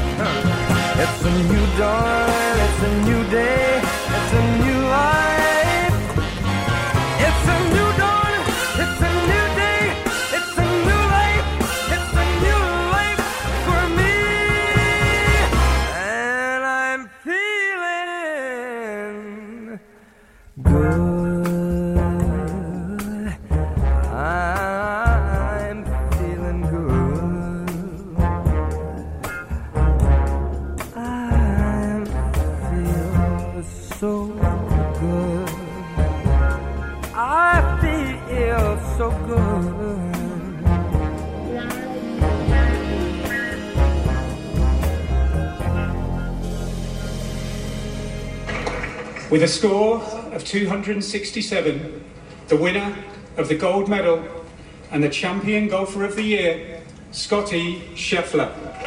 It's a new dawn, it's a new day, it's a new life. It's a new dawn, it's a new day, it's a new life, it's a new life for me. And I'm feeling good. I'm feeling good. I feel so good. I feel so good. With a score of 267, the winner of the gold medal and the champion golfer of the year, Scotty Scheffler.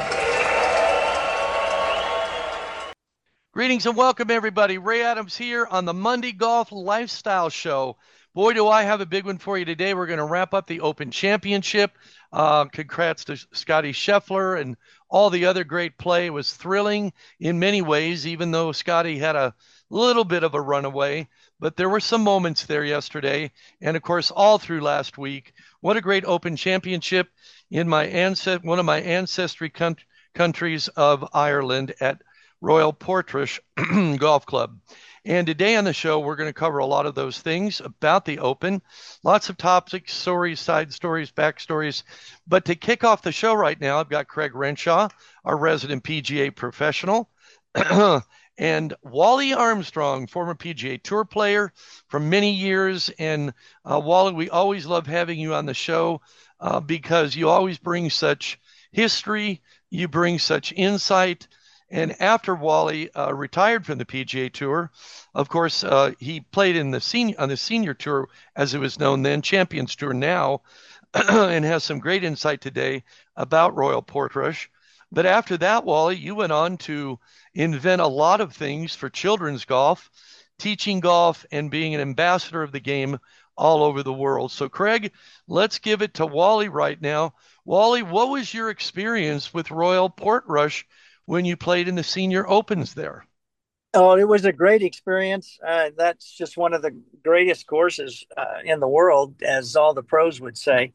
Greetings and welcome, everybody. Ray Adams here on the Monday Golf Lifestyle Show. Boy, do I have a big one for you today. We're going to wrap up the Open Championship. Congrats to Scotty Scheffler and all the other great play. It was thrilling in many ways, even though Scotty had a little bit of a runaway. But there were some moments there yesterday, and of course, all through last week. What a great Open Championship in one of my ancestry countries of Ireland at Royal Portrush Golf Club. And today on the show, we're going to cover a lot of those things about the Open. Lots of topics, stories, side stories, backstories. But to kick off the show right now, I've got Craig Renshaw, our resident PGA professional, and Wally Armstrong, former PGA Tour player for many years. And Wally, we always love having you on the show because you always bring such history, you bring such insight. And after Wally retired from the PGA Tour, of course, he played on the senior tour, as it was known then, Champions Tour now, and has some great insight today about Royal Portrush. But after that, Wally, you went on to invent a lot of things for children's golf, teaching golf, and being an ambassador of the game all over the world. So, Craig, let's give it to Wally right now. Wally, what was your experience with Royal Portrush when you played in the Senior Opens there? Oh, it was a great experience. That's just one of the greatest courses in the world, as all the pros would say.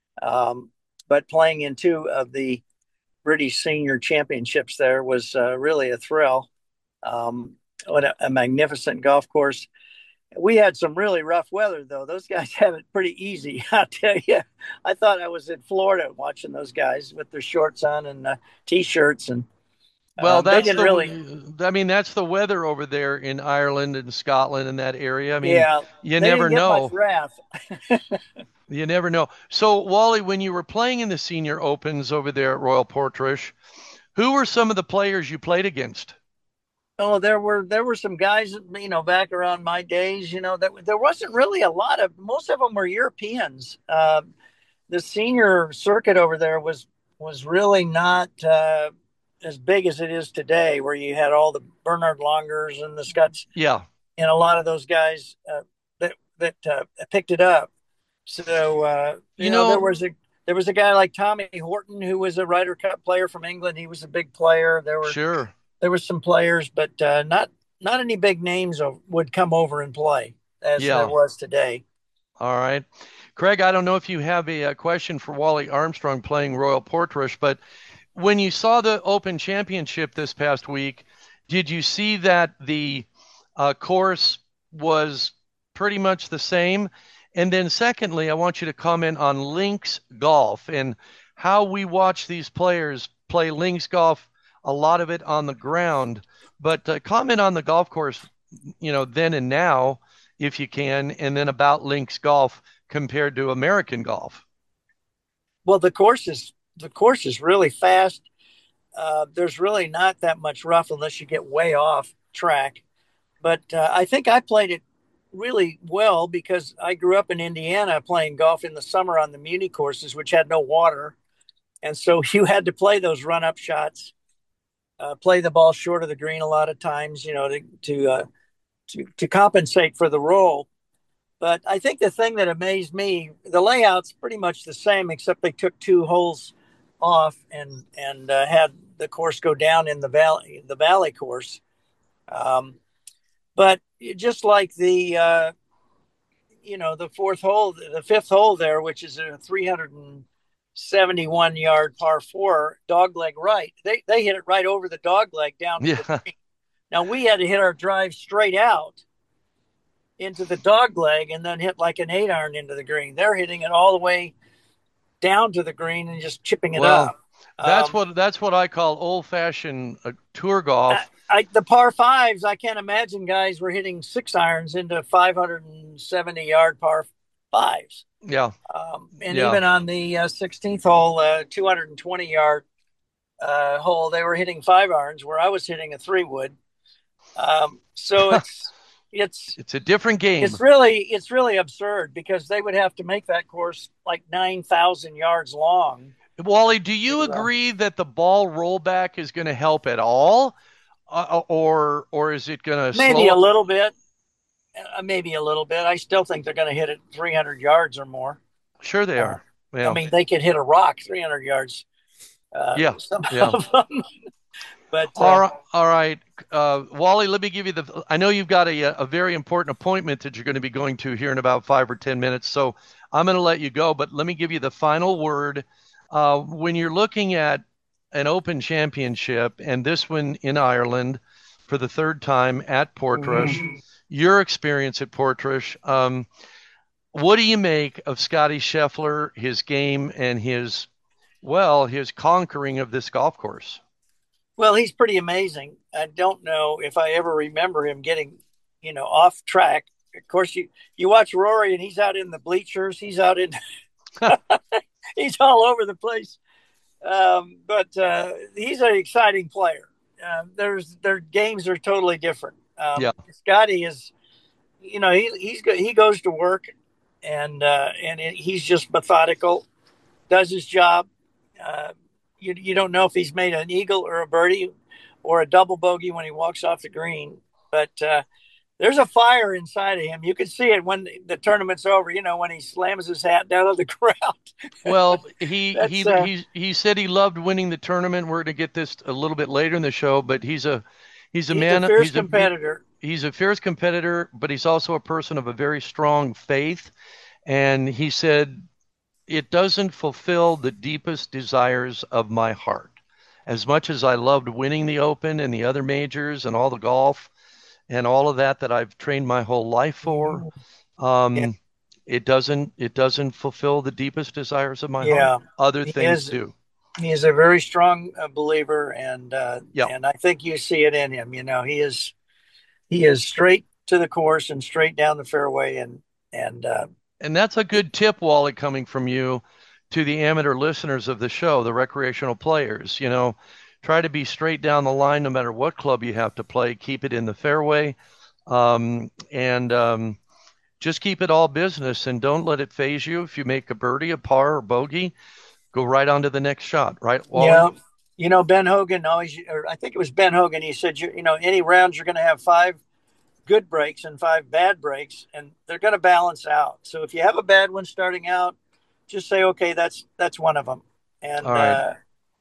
But playing in two of the British Senior Championships there was really a thrill. What a magnificent golf course. We had some really rough weather, though. Those guys have it pretty easy, I'll tell you. I thought I was in Florida watching those guys with their shorts on and T-shirts and well, they that's didn't really. that's the weather over there in Ireland and Scotland and that area. I mean, Yeah, you they never didn't get know. much wrath. You never know. So, Wally, when you were playing in the Senior Opens over there at Royal Portrush, who were some of the players you played against? Oh, there were some guys, back around my days, that there wasn't really a lot of. Most of them were Europeans. The senior circuit over there was really not as big as it is today, where you had all the Bernard Longers and the Scots, Yeah. and a lot of those guys that picked it up. So there was a guy like Tommy Horton, who was a Ryder Cup player from England. He was a big player. Sure. There were some players, but not any big names would come over and play as there was today. All right. Craig, I don't know if you have a question for Wally Armstrong playing Royal Portrush, but when you saw the Open Championship this past week, did you see that the course was pretty much the same? And then secondly, I want you to comment on links golf and how we watch these players play links golf, a lot of it on the ground. But comment on the golf course, then and now, if you can, and then about links golf compared to American golf. Well, the course is really fast. There's really not that much rough unless you get way off track. But I think I played it really well because I grew up in Indiana playing golf in the summer on the Muni courses, which had no water. And so you had to play those run-up shots, play the ball short of the green a lot of times, to compensate for the roll. But I think the thing that amazed me, the layout's pretty much the same, except they took two holes off and had the course go down in the valley course. But just like the fifth hole there, which is a 371 yard par four dog leg right, they hit it right over the dog leg down to the green. Now we had to hit our drive straight out into the dog leg and then hit like an 8-iron into the green. They're hitting it all the way down to the green and just chipping it up. That's what I call old-fashioned tour golf. The par fives, I can't imagine guys were hitting 6-irons into 570 yard par fives. Yeah. Even on the 16th hole, 220 yard hole, they were hitting 5-irons where I was hitting a 3-wood. So it's a different game. It's really absurd because they would have to make that course like 9,000 yards long. Wally, do you agree that the ball rollback is going to help at all, or is it going to maybe a little bit? Maybe a little bit. I still think they're going to hit it 300 yards or more. Sure, they are. Yeah. I mean, they could hit a rock 300 yards. Some of them. But all right, Wally. Let me give you I know you've got a very important appointment that you're going to be going to here in about 5 or 10 minutes. So I'm going to let you go. But let me give you the final word. When you're looking at an Open Championship and this one in Ireland for the third time at Portrush, your experience at Portrush, what do you make of Scotty Scheffler, his game, and his conquering of this golf course? Well, he's pretty amazing. I don't know if I ever remember him getting, off track. Of course, you watch Rory and he's out in the bleachers. He's out in, he's all over the place. But he's an exciting player. Their games are totally different. Scotty is, he goes to work and he's just methodical, does his job. You don't know if he's made an eagle or a birdie or a double bogey when he walks off the green, but there's a fire inside of him. You can see it when the tournament's over, when he slams his hat down on the ground. Well, he said he loved winning the tournament. We're going to get this a little bit later in the show, but he's a fierce competitor. He's a fierce competitor, but he's also a person of a very strong faith. And he said, it doesn't fulfill the deepest desires of my heart. As much as I loved winning the Open and the other majors and all the golf and all of that I've trained my whole life for, it doesn't fulfill the deepest desires of my heart. Other things do. He is a very strong believer, and I think you see it in him. He is straight to the course and straight down the fairway, and that's a good tip, Wally, coming from you to the amateur listeners of the show, the recreational players. Try to be straight down the line no matter what club you have to play. Keep it in the fairway, and just keep it all business, and don't let it phase you. If you make a birdie, a par, or bogey, go right on to the next shot, right, Wally? Yeah. Ben Hogan always, or I think it was Ben Hogan, he said, any rounds you're going to have 5 good breaks and 5 bad breaks, and they're going to balance out. So if you have a bad one starting out, just say, okay, that's one of them. And, right.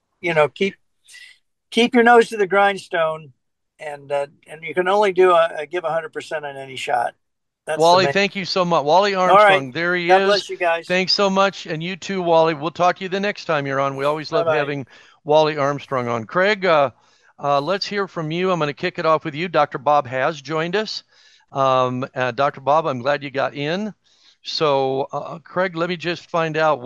Keep your nose to the grindstone, and you can only give 100% on any shot. That's Wally, thank you so much. Wally Armstrong, right. There he God is. Bless you guys. Thanks so much. And you too, Wally. We'll talk to you the next time you're on. We always love having Wally Armstrong on. Craig, let's hear from you. I'm going to kick it off with you. Dr. Bob has joined us. Dr. Bob, I'm glad you got in. So, Craig, let me just find out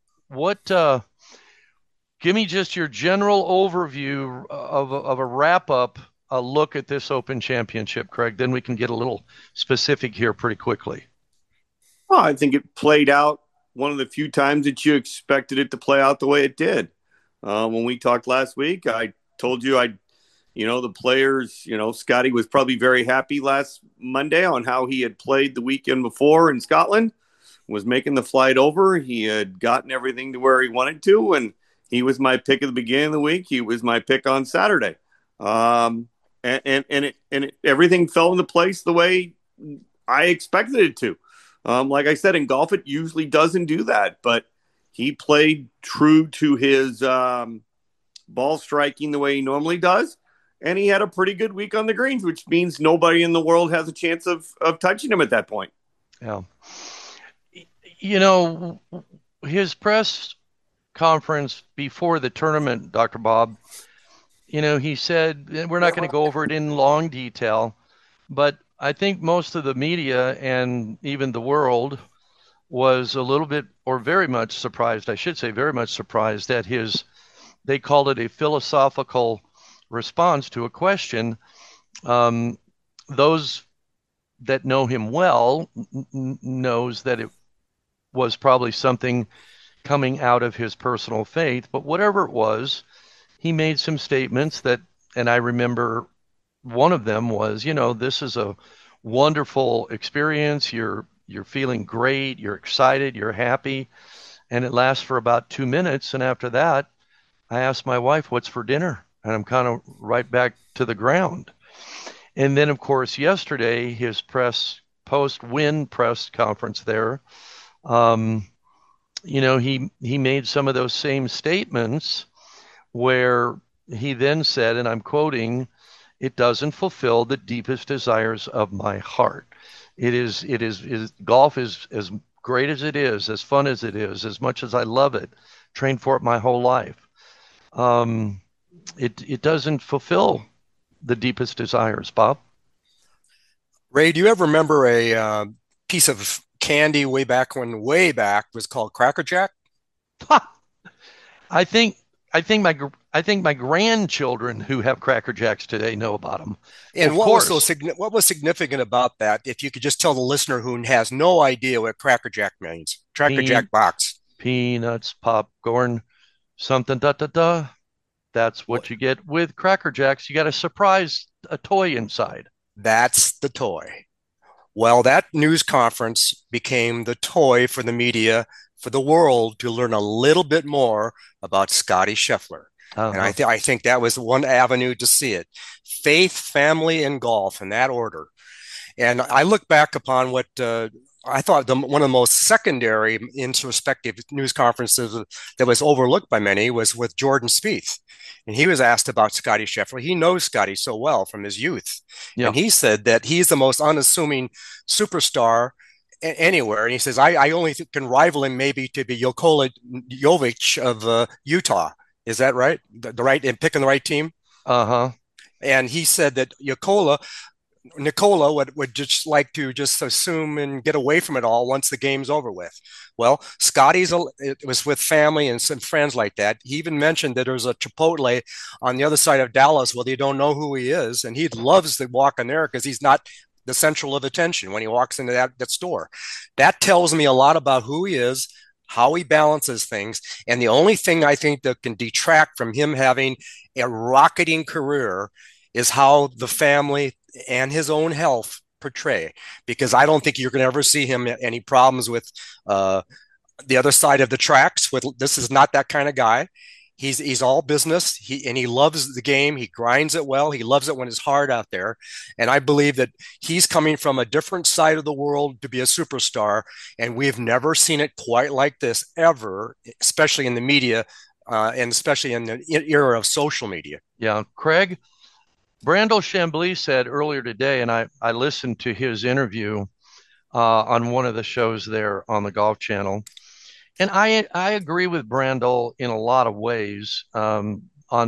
give me just your general overview of a wrap-up, a look at this Open Championship, Craig. Then we can get a little specific here pretty quickly. Well, I think it played out one of the few times that you expected it to play out the way it did. When we talked last week, I told you the players, Scotty was probably very happy last Monday on how he had played the weekend before in Scotland, was making the flight over. He had gotten everything to where he wanted to, and he was my pick at the beginning of the week. He was my pick on Saturday. Everything fell into place the way I expected it to. Like I said, in golf, it usually doesn't do that, but he played true to his ball striking the way he normally does. And he had a pretty good week on the greens, which means nobody in the world has a chance of touching him at that point. Yeah. His press conference before the tournament, Dr. Bob, he said, we're not going to go over it in long detail, but I think most of the media and even the world was a little bit, or very much surprised, I should say very much surprised at they called it a philosophical response to a question. Those that know him well knows that it was probably something coming out of his personal faith, but whatever it was, he made some statements and I remember one of them was, this is a wonderful experience. You're feeling great. You're excited. You're happy. And it lasts for about 2 minutes. And after that, I asked my wife, what's for dinner? And I'm kind of right back to the ground. And then, of course, yesterday, his post-win press conference there, he made some of those same statements where he then said, and I'm quoting, "It doesn't fulfill the deepest desires of my heart." Golf is as great as it is, as fun as it is, as much as I love it, trained for it my whole life. It doesn't fulfill the deepest desires, Bob. Ray, do you ever remember a piece of candy way back was called Cracker Jack? I think my grandchildren who have Cracker Jacks today know about them. And what was significant about that? If you could just tell the listener who has no idea what Cracker Jack means, Jack box, peanuts, popcorn, something da. That's what you get with Cracker Jacks. You got a toy inside. That's the toy. Well, that news conference became the toy for the media, for the world to learn a little bit more about Scottie Scheffler. Uh-huh. And I think that was one avenue to see it. Faith, family, and golf in that order. And I look back upon what I thought one of the most secondary introspective news conferences that was overlooked by many was with Jordan Spieth. And he was asked about Scottie Scheffler. He knows Scottie so well from his youth. Yeah. And he said that he's the most unassuming superstar anywhere. And he says, I only can rival him maybe to be Nikola Jovic of Utah. Is that right? The right, and picking the right team? Uh-huh. And he said that Nikola would just like to just assume and get away from it all once the game's over with. Well, it was with family and some friends like that. He even mentioned that there's a Chipotle on the other side of Dallas where they don't know who he is, and he loves to walk in there because he's not the central of attention when he walks into that store. That tells me a lot about who he is, how he balances things, and the only thing I think that can detract from him having a rocketing career is how the family and his own health portray, because I don't think you're going to ever see him any problems with the other side of the tracks. This is not that kind of guy. He's all business. He loves the game. He grinds it well. He loves it when it's hard out there. And I believe that he's coming from a different side of the world to be a superstar. And we've never seen it quite like this ever, especially in the media, and especially in the era of social media. Yeah, Craig, Brandel Chambly said earlier today, and I listened to his interview on one of the shows there on the Golf Channel. And I agree with Brandel in a lot of ways on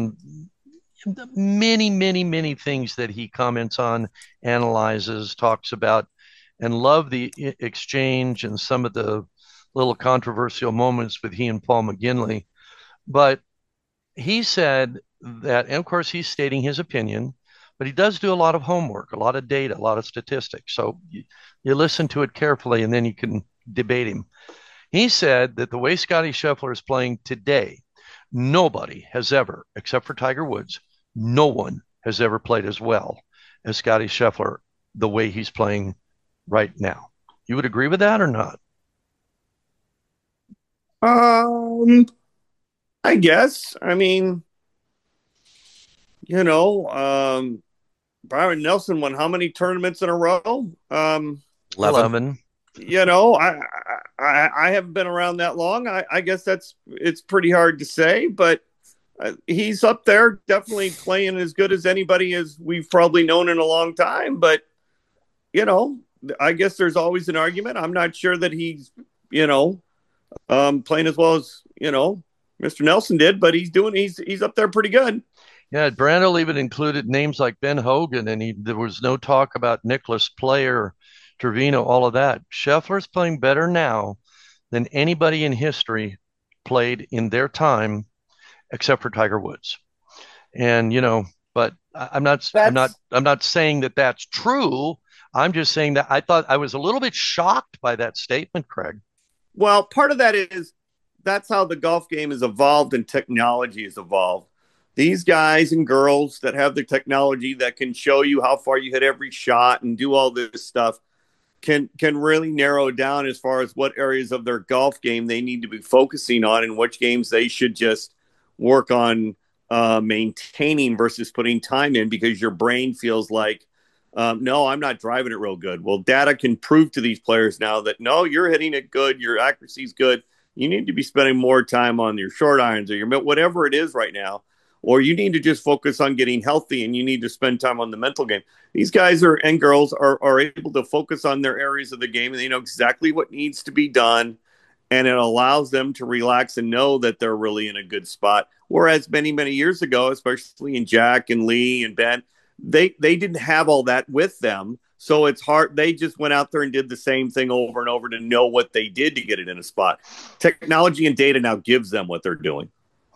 many, many, many things that he comments on, analyzes, talks about, and love the exchange and some of the little controversial moments with he and Paul McGinley. But he said that, and of course, he's stating his opinion, but he does do a lot of homework, a lot of data, a lot of statistics. So you listen to it carefully, and then you can debate him. He said that the way Scottie Scheffler is playing today, nobody has ever, except for Tiger Woods, no one has ever played as well as Scottie Scheffler the way he's playing right now. You would agree with that or not? I guess. I mean, Byron Nelson won how many tournaments in a row? 11. I haven't been around that long. I guess it's pretty hard to say, but He's up there, definitely playing as good as anybody as we've probably known in a long time. But, I guess there's always an argument. I'm not sure that he's, playing as well as, Mr. Nelson did, but he's up there pretty good. Yeah, Brandel even included names like Ben Hogan, and there was no talk about Nicholas Player, Trevino, all of that. Scheffler's playing better now than anybody in history played in their time, except for Tiger Woods. And but I'm not saying that that's true. I'm just saying that I thought I was a little bit shocked by that statement, Craig. Well, part of that is that's how the golf game has evolved and technology has evolved. These guys and girls that have the technology that can show you how far you hit every shot and do all this stuff can really narrow down as far as what areas of their golf game they need to be focusing on and which games they should just work on maintaining versus putting time in, because your brain feels like, no, I'm not driving it real good. Well, data can prove to these players now that, no, you're hitting it good. Your accuracy is good. You need to be spending more time on your short irons or your whatever it is right now. Or you need to just focus on getting healthy and you need to spend time on the mental game. These guys and girls are able to focus on their areas of the game and they know exactly what needs to be done. And it allows them to relax and know that they're really in a good spot. Whereas many, many years ago, especially in Jack and Lee and Ben, they didn't have all that with them. So it's hard. They just went out there and did the same thing over and over to know what they did to get it in a spot. Technology and data now gives them what they're doing.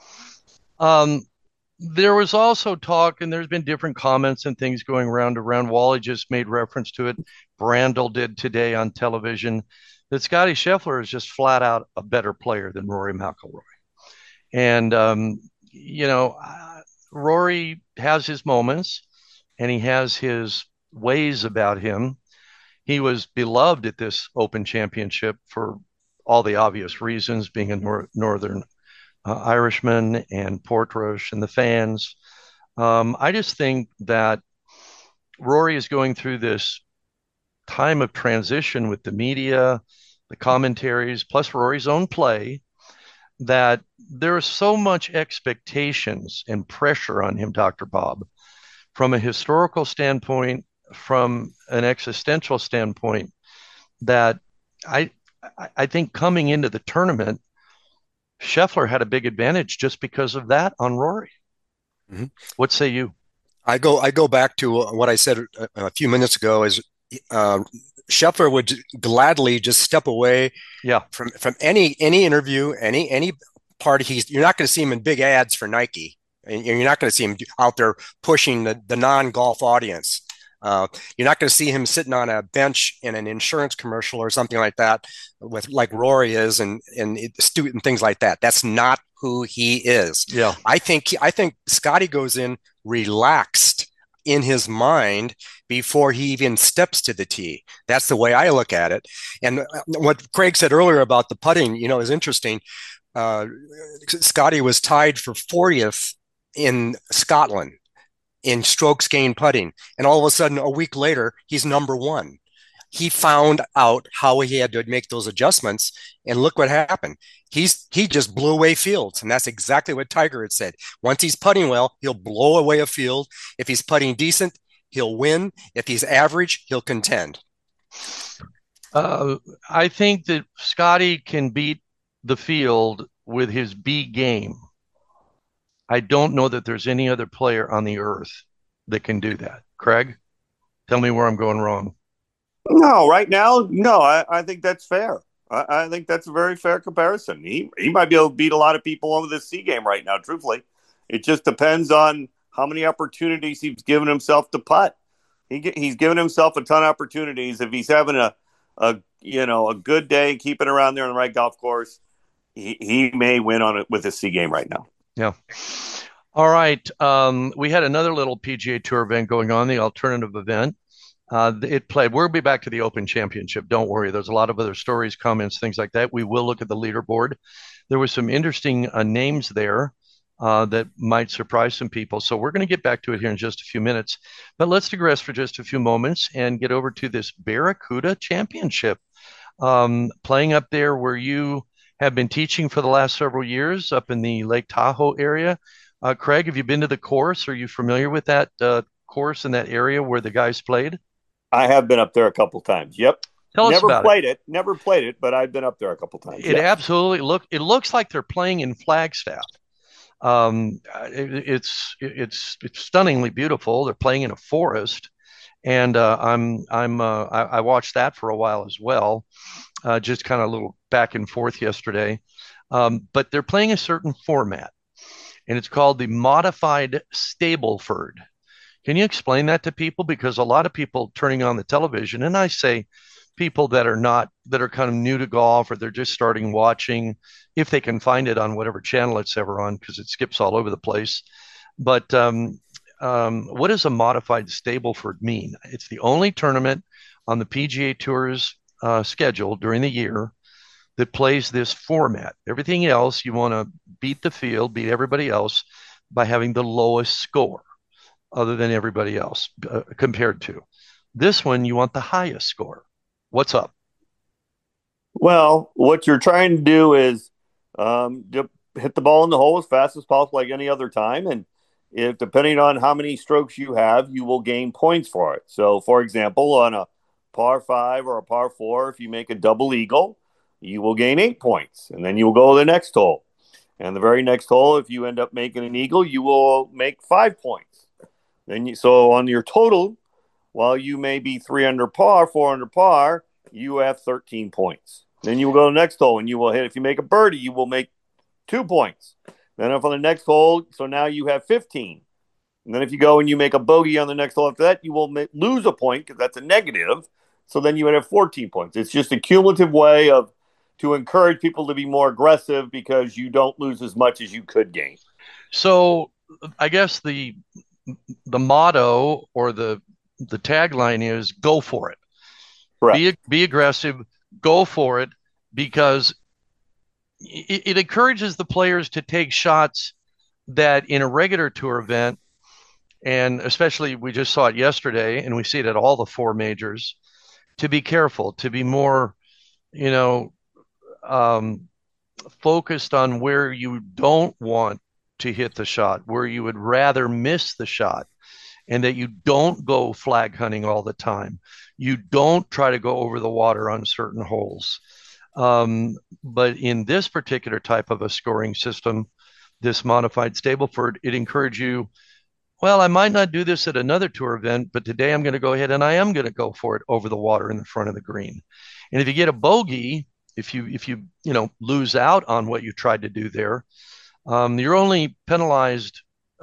There was also talk, and there's been different comments and things going around. Wally just made reference to it. Brandel did today on television, that Scotty Scheffler is just flat out a better player than Rory McIlroy. And, Rory has his moments and he has his ways about him. He was beloved at this Open Championship for all the obvious reasons, being a Northern Irishman and Portrush and the fans. I just think that Rory is going through this time of transition with the media, the commentaries, plus Rory's own play, that there is so much expectations and pressure on him, Dr. Bob, from a historical standpoint, from an existential standpoint, that I think coming into the tournament, Scheffler had a big advantage just because of that on Rory. Mm-hmm. What say you? I go back to what I said a few minutes ago. Is Scheffler would gladly just step away, from any interview, any party. You're not going to see him in big ads for Nike, and you're not going to see him out there pushing the non-golf audience. You're not going to see him sitting on a bench in an insurance commercial or something like that, with like Rory is, and student things like that. That's not who he is. Yeah, I think Scotty goes in relaxed in his mind before he even steps to the tee. That's the way I look at it. And what Craig said earlier about the putting, is interesting. Scotty was tied for 40th in Scotland in strokes gained putting. And all of a sudden, a week later, he's number one. He found out how he had to make those adjustments, and look what happened. He just blew away fields, and that's exactly what Tiger had said. Once he's putting well, he'll blow away a field. If he's putting decent, he'll win. If he's average, he'll contend. I think that Scotty can beat the field with his B game. I don't know that there's any other player on the earth that can do that. Craig, tell me where I'm going wrong. No, right now, no. I think that's fair. I think that's a very fair comparison. He might be able to beat a lot of people over the C game right now, truthfully. It just depends on how many opportunities he's given himself to putt. He's given himself a ton of opportunities. If he's having a good day, keeping around there on the right golf course, he may win on it with his C game right now. Yeah. All right. We had another little PGA Tour event going on, the alternative event. It played. We'll be back to the Open Championship. Don't worry. There's a lot of other stories, comments, things like that. We will look at the leaderboard. There were some interesting names there that might surprise some people. So we're going to get back to it here in just a few minutes. But let's digress for just a few moments and get over to this Barracuda Championship, playing up there where you have been teaching for the last several years, up in the Lake Tahoe area. Craig, have you been to the course? Are you familiar with that course in that area where the guys played? I have been up there a couple times. Yep. Tell us about it. Never played it, but I've been up there a couple times. It Yeah. absolutely it looks like they're playing in Flagstaff. It's stunningly beautiful. They're playing in a forest, and I watched that for a while as well, just kind of a little back and forth yesterday. But they're playing a certain format, and it's called the modified Stableford. Can you explain that to people? Because a lot of people turning on the television, and I say people that are kind of new to golf, or they're just starting watching, if they can find it on whatever channel it's ever on, because it skips all over the place. But what does a modified Stableford mean? It's the only tournament on the PGA Tour's schedule during the year that plays this format. Everything else, you want to beat the field, beat everybody else by having the lowest score other than everybody else compared to. This one, you want the highest score. What's up? Well, what you're trying to do is hit the ball in the hole as fast as possible, like any other time. And if depending on how many strokes you have, you will gain points for it. So, for example, on a par 5 or a par 4, if you make a double eagle, you will gain 8 points. And then you will go to the next hole. And the very next hole, if you end up making an eagle, you will make 5 points. So on your total, while you may be 3 under par, 4 under par, you have 13 points. Then you will go to the next hole and you will hit. If you make a birdie, you will make 2 points. Then up on the next hole, so now you have 15. And then if you go and you make a bogey on the next hole after that, you will lose a point because that's a negative. So then you would have 14 points. It's just a cumulative way to encourage people to be more aggressive because you don't lose as much as you could gain. So I guess the motto or the tagline is go for it. Correct. Be aggressive, go for it, because it encourages the players to take shots that in a regular tour event, and especially we just saw it yesterday and we see it at all the 4 majors, to be careful, to be more, focused on where you don't want to hit the shot, where you would rather miss the shot, and that you don't go flag hunting all the time. You don't try to go over the water on certain holes. But in this particular type of a scoring system, this modified Stableford, it encourages you, well, I might not do this at another tour event, but today I'm going to go ahead and I am going to go for it over the water in the front of the green. And if you get a bogey, if you lose out on what you tried to do there, you're only penalized,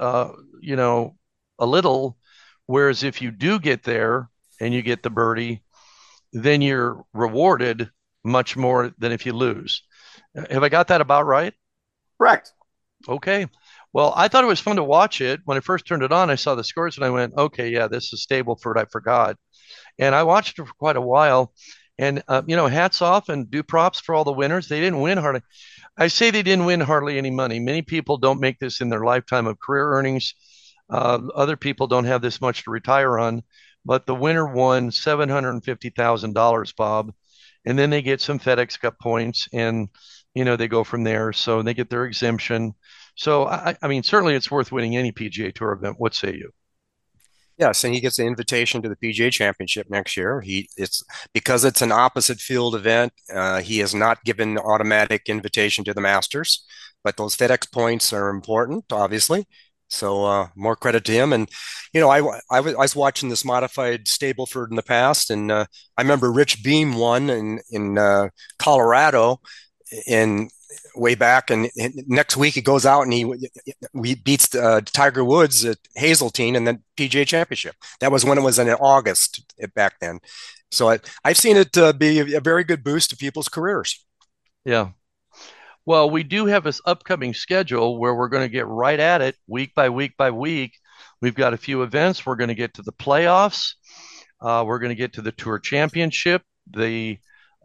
a little, whereas if you do get there and you get the birdie, then you're rewarded much more than if you lose. Have I got that about right? Correct. Okay. Well, I thought it was fun to watch it. When I first turned it on, I saw the scores and I went, okay, yeah, this is Stableford. I forgot. And I watched it for quite a while. And, hats off and do props for all the winners. They didn't win hardly. I say they didn't win hardly any money. Many people don't make this in their lifetime of career earnings. Other people don't have this much to retire on. But the winner won $750,000, Bob. And then they get some FedEx Cup points and, they go from there. So they get their exemption. So, I mean, certainly it's worth winning any PGA Tour event. What say you? Yes, and he gets the invitation to the PGA Championship next year. Because it's an opposite field event. He is not given automatic invitation to the Masters, but those FedEx points are important, obviously. So more credit to him. And I was watching this modified Stableford in the past, and I remember Rich Beam won in Colorado, and way back, and next week he goes out and he beats Tiger Woods at Hazeltine and then PGA Championship. That was when it was in August back then. So I've seen it be a very good boost to people's careers. Yeah. Well, we do have this upcoming schedule where we're going to get right at it week by week by week. We've got a few events. We're going to get to the playoffs. We're going to get to the Tour Championship, the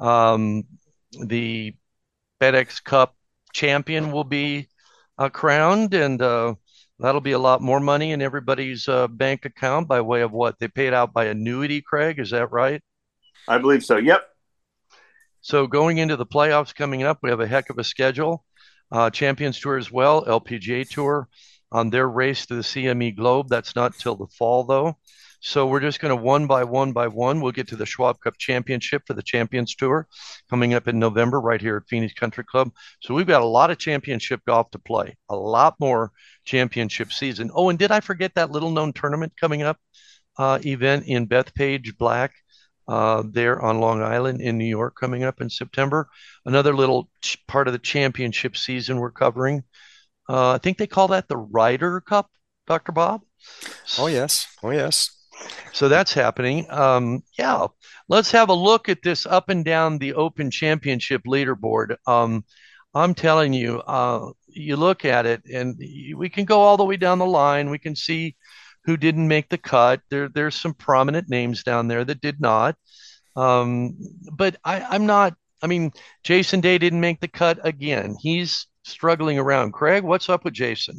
FedEx Cup champion will be crowned, and that'll be a lot more money in everybody's bank account by way of what they paid out by annuity. Craig, is that right? I believe so. Yep. So going into the playoffs coming up, we have a heck of a schedule. Champions Tour as well, LPGA Tour. on their race to the CME Globe. That's not till the fall, though. So we're just going to one by one. We'll get to the Schwab Cup Championship for the Champions Tour coming up in November right here at Phoenix Country Club. So we've got a lot of championship golf to play, a lot more championship season. Oh, and did I forget that little known tournament coming up, event in Bethpage Black there on Long Island in New York coming up in September? Another little part of the championship season we're covering. I think they call that the Ryder Cup, Dr. Bob. Oh, yes. Oh, yes. So that's happening. Yeah, let's have a look at this up and down the Open Championship leaderboard. I'm telling you, you look at it, and we can go all the way down the line. We can see who didn't make the cut. There's some prominent names down there that did not. But I'm not. I mean, Jason Day didn't make the cut again. He's struggling around. Craig, what's up with Jason?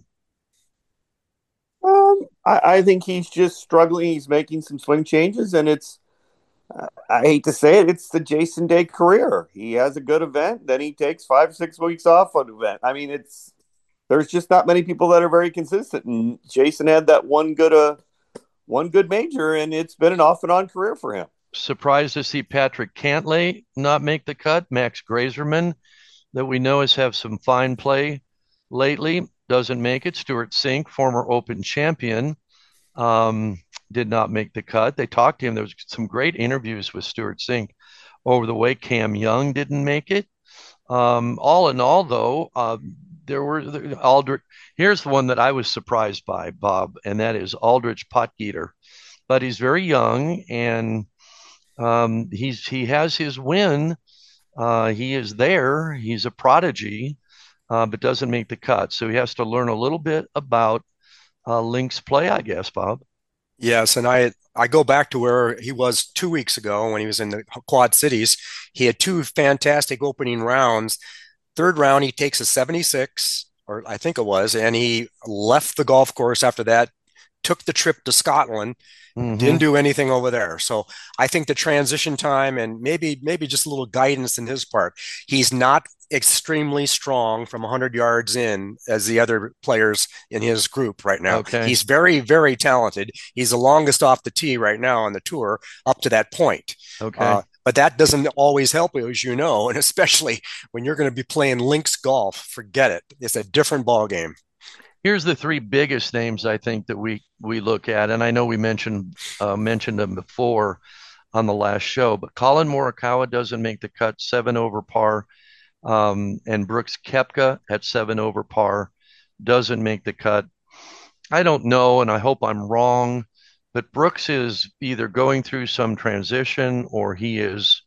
I think he's just struggling. He's making some swing changes, and it's, I hate to say it, it's the Jason Day career. He has a good event, then he takes 5 or 6 weeks off on an event. I mean, there's just not many people that are very consistent, and Jason had that one good major, and it's been an off and on career for him. Surprised to see Patrick Cantlay not make the cut. Max Grazerman, that we know has have some fine play lately, doesn't make it. Stuart Sink, former Open champion, did not make the cut. They talked to him. There was some great interviews with Stuart Sink over the way. Cam Young didn't make it. All in all, though, there were Aldrich. Here's the one that I was surprised by, Bob, and that is Aldrich Potgieter. But he's very young, and he has his win. He is there. He's a prodigy, but doesn't make the cut. So he has to learn a little bit about links play, I guess, Bob. Yes, and I go back to where he was 2 weeks ago when he was in the Quad Cities. He had 2 fantastic opening rounds. Third round, he takes a 76, or I think it was, and he left the golf course after that, took the trip to Scotland, didn't do anything over there. So I think the transition time and maybe just a little guidance in his part. He's not extremely strong from 100 yards in as the other players in his group right now. Okay. He's very, very talented. He's the longest off the tee right now on the tour up to that point. Okay. But that doesn't always help you, as you know, and especially when you're going to be playing links golf, forget it. It's a different ball game. Here's the 3 biggest names I think that we look at, and I know we mentioned them before on the last show, but Colin Morikawa doesn't make the cut, 7 over par, and Brooks Koepka at 7 over par doesn't make the cut. I don't know, and I hope I'm wrong, but Brooks is either going through some transition or he is,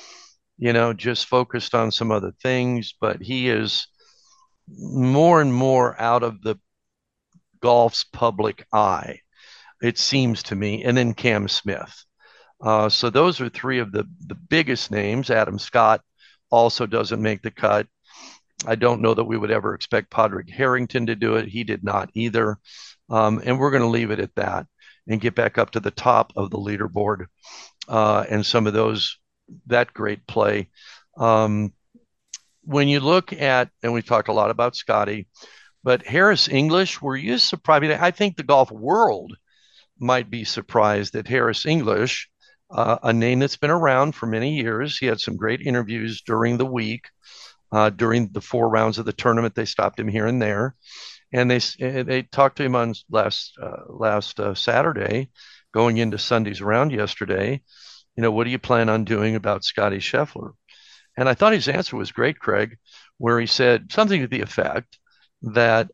just focused on some other things, but he is more and more out of the golf's public eye, it seems to me. And then Cam Smith. So those are 3 of the biggest names. Adam Scott also doesn't make the cut. I don't know that we would ever expect Padraig Harrington to do it. He did not either. And we're going to leave it at that and get back up to the top of the leaderboard and some of that great play. When you look at, and we've talked a lot about Scotty, but Harris English, were you surprised? I think the golf world might be surprised that Harris English, a name that's been around for many years. He had some great interviews during the week, during the 4 rounds of the tournament. They stopped him here and there, and they talked to him on last Saturday, going into Sunday's round yesterday. What do you plan on doing about Scotty Scheffler? And I thought his answer was great, Craig, where he said something to the effect that,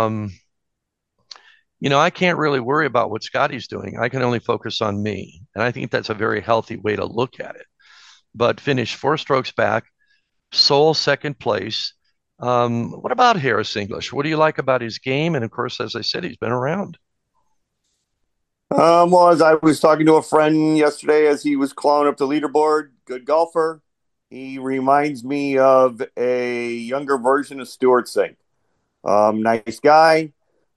I can't really worry about what Scotty's doing. I can only focus on me. And I think that's a very healthy way to look at it. But finished 4 strokes back, sole second place. What about Harris English? What do you like about his game? And of course, as I said, he's been around. Well, as I was talking to a friend yesterday as he was clawing up the leaderboard, good golfer. He reminds me of a younger version of Stuart Sink. Nice guy.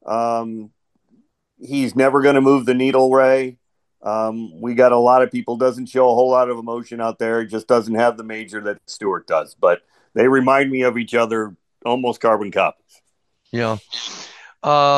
He's never going to move the needle, Ray. We got a lot of people, doesn't show a whole lot of emotion out there. He just doesn't have the major that Stuart does. But they remind me of each other, almost carbon copies. Yeah.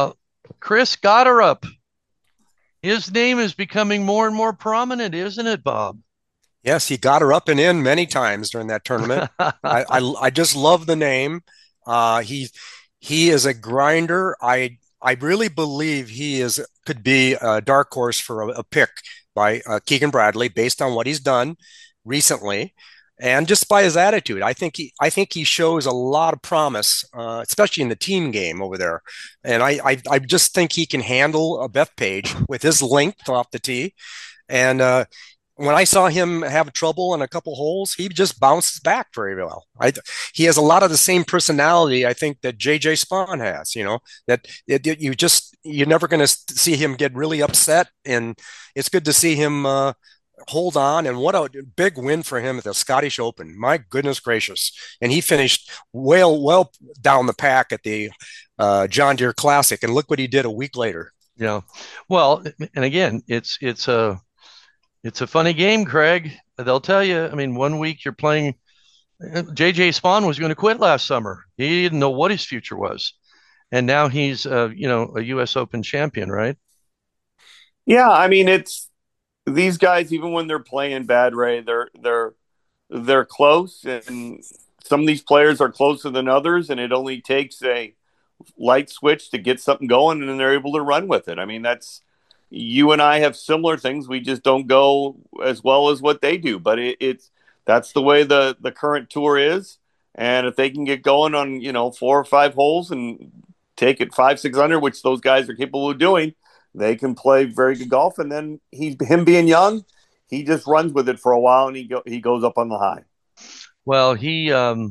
Chris Gotterup. His name is becoming more and more prominent, isn't it, Bob? Yes, he got her up and in many times during that tournament. I just love the name. He is a grinder. I really believe he is could be a dark horse for a pick by Keegan Bradley based on what he's done recently and just by his attitude. I think he shows a lot of promise, especially in the team game over there. And I just think he can handle a Bethpage with his length off the tee. And when I saw him have trouble in a couple holes, he just bounces back very well. He has a lot of the same personality, I think, that JJ Spawn has. That you're never going to see him get really upset, and it's good to see him hold on. And what a big win for him at the Scottish Open! My goodness gracious! And he finished well down the pack at the John Deere Classic, and look what he did a week later. Yeah, well, and again, it's a funny game, Craig. They'll tell you. I mean, one week you're playing. JJ Spawn was going to quit last summer. He didn't know what his future was, and now he's a U.S. Open champion, right? Yeah, I mean, it's these guys. Even when they're playing bad, Ray, they're close, and some of these players are closer than others, and it only takes a light switch to get something going, and then they're able to run with it. I mean, you and I have similar things. We just don't go as well as what they do, but that's the way the current tour is. And if they can get going on, 4 or 5 holes and take it 5-6 under, which those guys are capable of doing, they can play very good golf. And then him being young, he just runs with it for a while, and he goes up on the high. Well, he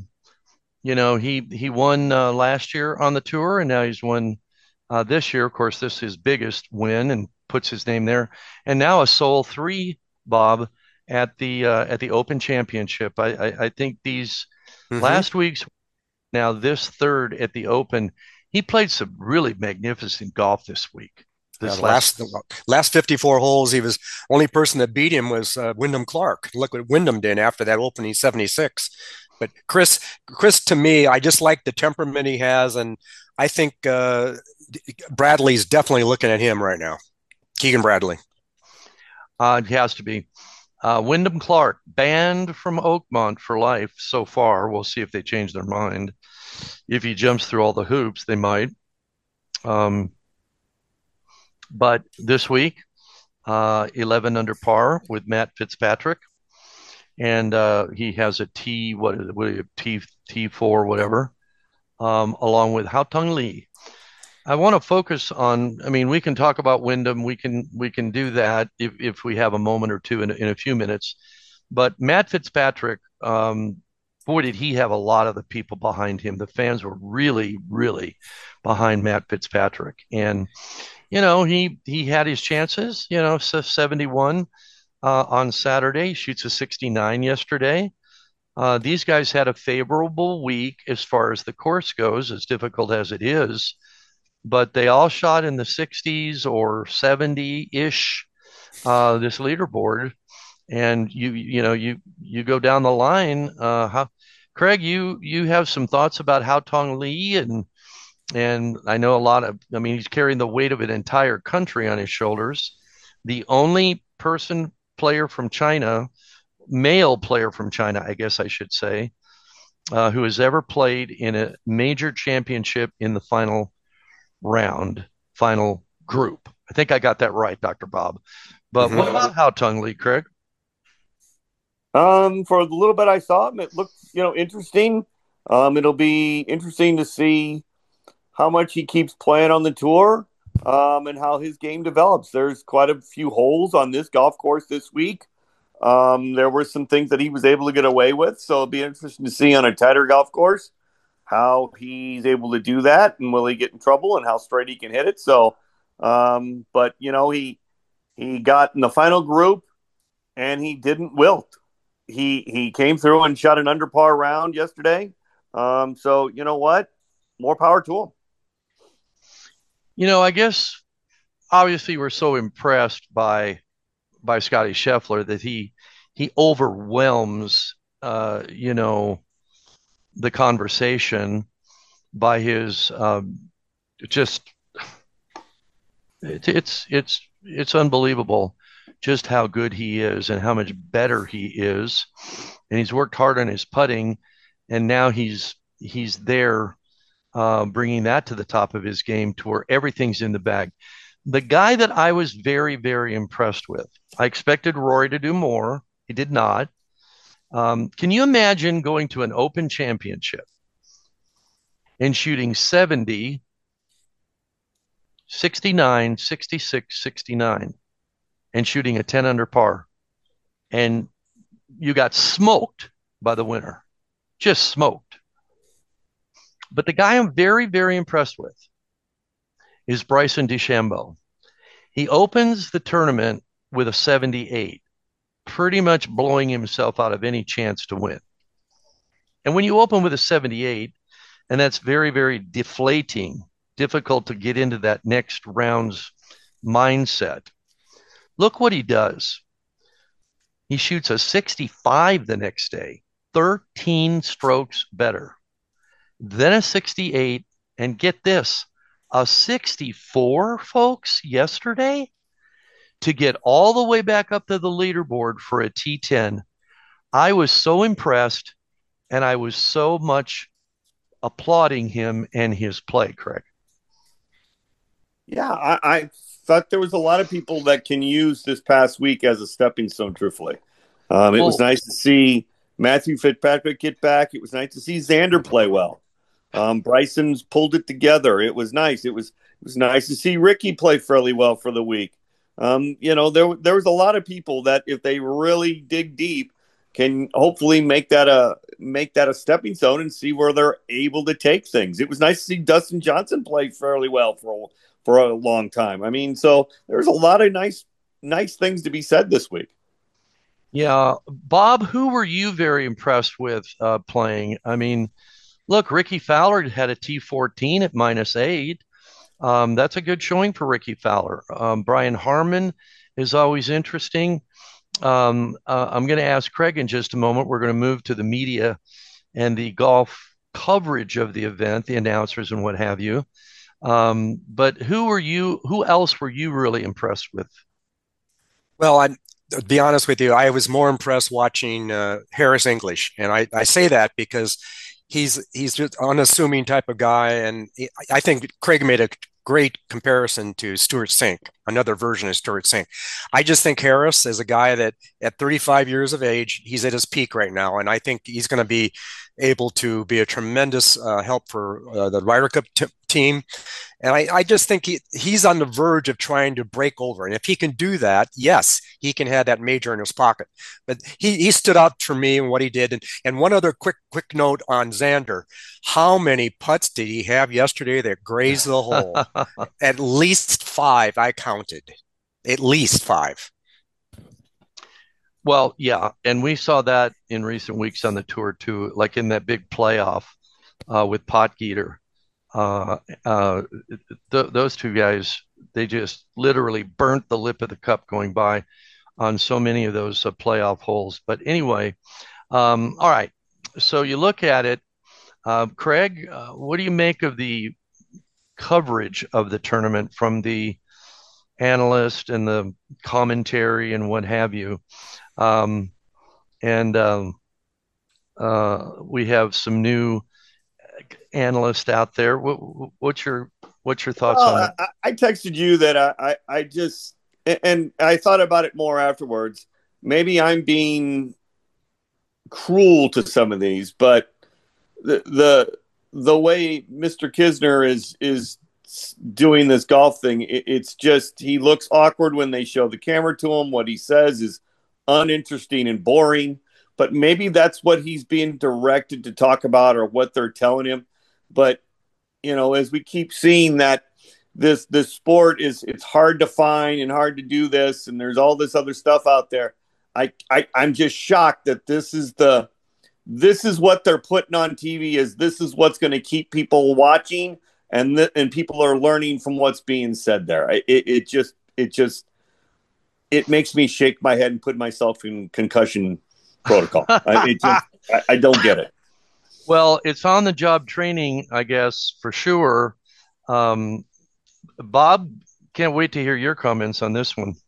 won last year on the tour, and now he's won this year. Of course, this is his biggest win, and puts his name there. And now a sole 3, Bob, at the Open Championship. I think these last week's, now this third at the Open, he played some really magnificent golf this week. Last 54 holes, he was only person that beat him was Wyndham Clark. Look what Wyndham did after that opening 76. But Chris, to me, I just like the temperament he has, and I think Bradley's definitely looking at him right now. Keegan Bradley. It has to be. Wyndham Clark, banned from Oakmont for life so far. We'll see if they change their mind. If he jumps through all the hoops, they might. But this week, 11 under par with Matt Fitzpatrick. And he has a T4, whatever, along with Haotong Li. I want to focus on, I mean, we can talk about Wyndham. We can do that if we have a moment or two in a few minutes. But Matt Fitzpatrick, boy, did he have a lot of the people behind him. The fans were really, really behind Matt Fitzpatrick. And, he had his chances, 71 on Saturday, shoots a 69 yesterday. These guys had a favorable week as far as the course goes, as difficult as it is. But they all shot in the 60s or 70-ish, this leaderboard. And you go down the line. Craig, you have some thoughts about Haotong Li, and I know he's carrying the weight of an entire country on his shoulders. The only player from China, male player from China, I guess I should say, who has ever played in a major championship in the final group. I think I got that right, Dr. Bob. But what about Haotong Li, Craig? For the little bit I saw him, it looked, interesting. It'll be interesting to see how much he keeps playing on the tour, and how his game develops. There's quite a few holes on this golf course this week. There were some things that he was able to get away with, so it'll be interesting to see on a tighter golf course how he's able to do that, and will he get in trouble, and how straight he can hit it. So, but he got in the final group, and he didn't wilt. He came through and shot an under par round yesterday. So you know what? More power to him. I guess obviously we're so impressed by Scotty Scheffler that he overwhelms the conversation by his just It's unbelievable just how good he is and how much better he is. And he's worked hard on his putting, and now he's there, bringing that to the top of his game to where everything's in the bag. The guy that I was very, very impressed with, I expected Rory to do more. He did not. Can you imagine going to an Open Championship and shooting 70, 69, 66, 69, and shooting a 10 under par, and you got smoked by the winner, just smoked. But the guy I'm very, very impressed with is Bryson DeChambeau. He opens the tournament with a 78, pretty much blowing himself out of any chance to win. And when you open with a 78, and that's very, very deflating, difficult to get into that next round's mindset. Look what he does. He shoots a 65 the next day, 13 strokes better, then a 68, and get this, a 64, folks, yesterday, to get all the way back up to the leaderboard for a T10. I was so impressed, and I was so much applauding him and his play, Craig. Yeah, I thought there was a lot of people that can use this past week as a stepping stone, truthfully. It was nice to see Matthew Fitzpatrick get back. It was nice to see Xander play well. Bryson's pulled it together. It was nice. It was nice to see Ricky play fairly well for the week. There was a lot of people that, if they really dig deep, can hopefully make that a stepping stone and see where they're able to take things. It was nice to see Dustin Johnson play fairly well for a long time. I mean, so there's a lot of nice things to be said this week. Yeah, Bob, who were you very impressed with playing? I mean, look, Ricky Fowler had a T14 at -8. That's a good showing for Ricky Fowler. Brian Harman is always interesting. I'm going to ask Craig in just a moment. We're going to move to the media and the golf coverage of the event, the announcers and what have you. But who else were you really impressed with? Well, to be honest with you, I was more impressed watching Harris English. And I say that because he's just an unassuming type of guy. And I think Craig made a great comparison to Stewart Cink, another version of Stewart Cink. I just think Harris is a guy that at 35 years of age, he's at his peak right now. And I think he's going to be able to be a tremendous help for the Ryder Cup team. And I just think he's on the verge of trying to break over. And if he can do that, yes, he can have that major in his pocket. But he stood out for me in what he did. And one other quick note on Xander. How many putts did he have yesterday that grazed the hole? At least 5, I counted. At least 5. Well, yeah, and we saw that in recent weeks on the tour too, like in that big playoff with Potgieter. Those two guys, they just literally burnt the lip of the cup going by on so many of those playoff holes. But anyway, all right. So you look at it, Craig. What do you make of the coverage of the tournament from the analyst and the commentary and what have you? We have some new analyst out there. What's your thoughts on it? I texted you that I just, and I thought about it more afterwards. Maybe I'm being cruel to some of these, but the way Mr. Kisner is doing this golf thing, it's just, he looks awkward when they show the camera to him. What he says is uninteresting and boring, but maybe that's what he's being directed to talk about or what they're telling him. But, as we keep seeing that this sport it's hard to find and hard to do this, and there's all this other stuff out there. I'm just shocked that this is what they're putting on TV, this is what's going to keep people watching, and people are learning from what's being said there. It makes me shake my head and put myself in concussion protocol. I don't get it. Well, it's on the job training, I guess, for sure. Bob, can't wait to hear your comments on this one.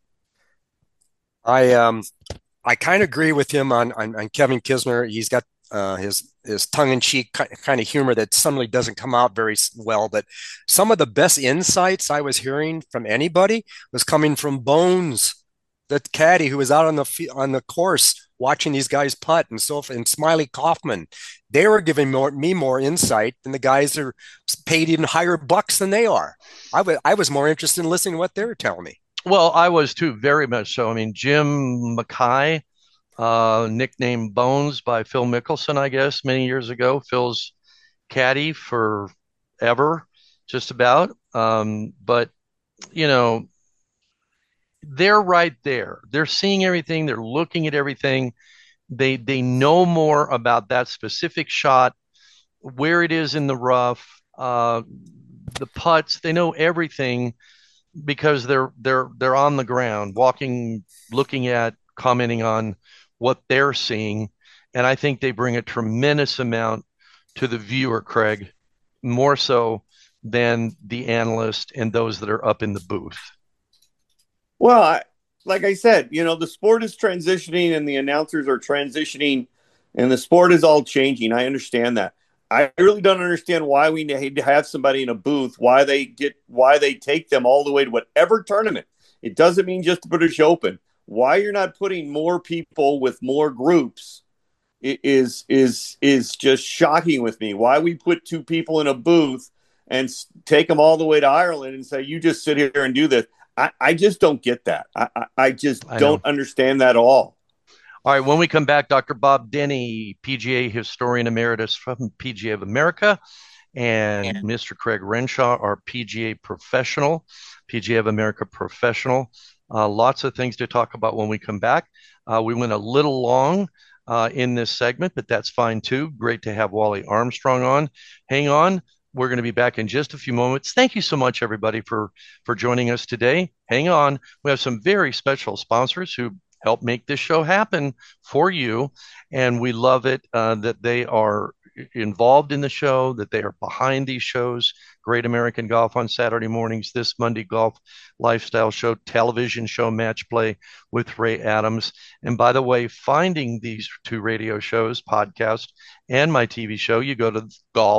I kind of agree with him on Kevin Kisner. He's got his tongue-in-cheek kind of humor that suddenly doesn't come out very well. But some of the best insights I was hearing from anybody was coming from Bones, the caddy who was out on the course watching these guys putt, and Smiley Kaufman. They were giving me more insight than the guys who are paid even higher bucks than they are. I was more interested in listening to what they were telling me. Well, I was too, very much so. I mean, Jim Mackay, nicknamed Bones by Phil Mickelson, I guess, many years ago. Phil's caddy forever, just about. But, you know, they're right there. They're seeing everything. They're looking at everything. They know more about that specific shot, where it is in the rough, the putts. They know everything because they're on the ground, walking, looking at, commenting on what they're seeing. And I think they bring a tremendous amount to the viewer, Craig, more so than the analyst and those that are up in the booth. Well, like I said, you know, the sport is transitioning and the announcers are transitioning and the sport is all changing. I understand that. I really don't understand why we need to have somebody in a booth, why they take them all the way to whatever tournament. It doesn't mean just the British Open. Why you're not putting more people with more groups is just shocking with me. Why we put two people in a booth and take them all the way to Ireland and say, you just sit here and do this. I just don't get that. I don't understand that at all. All right, when we come back, Dr. Bob Denny, PGA historian emeritus from PGA of America, and Mr. Craig Renshaw, our PGA of America professional. Lots of things to talk about when we come back. We went a little long in this segment, but that's fine too. Great to have Wally Armstrong on. Hang on. We're going to be back in just a few moments. Thank you so much, everybody, for joining us today. Hang on. We have some very special sponsors who help make this show happen for you. And we love it that they are involved in the show, that they are behind these shows. Great American Golf on Saturday mornings, this Monday Golf Lifestyle Show, television show, Match Play with Ray Adams. And by the way, finding these two radio shows, podcast, and my TV show, you go to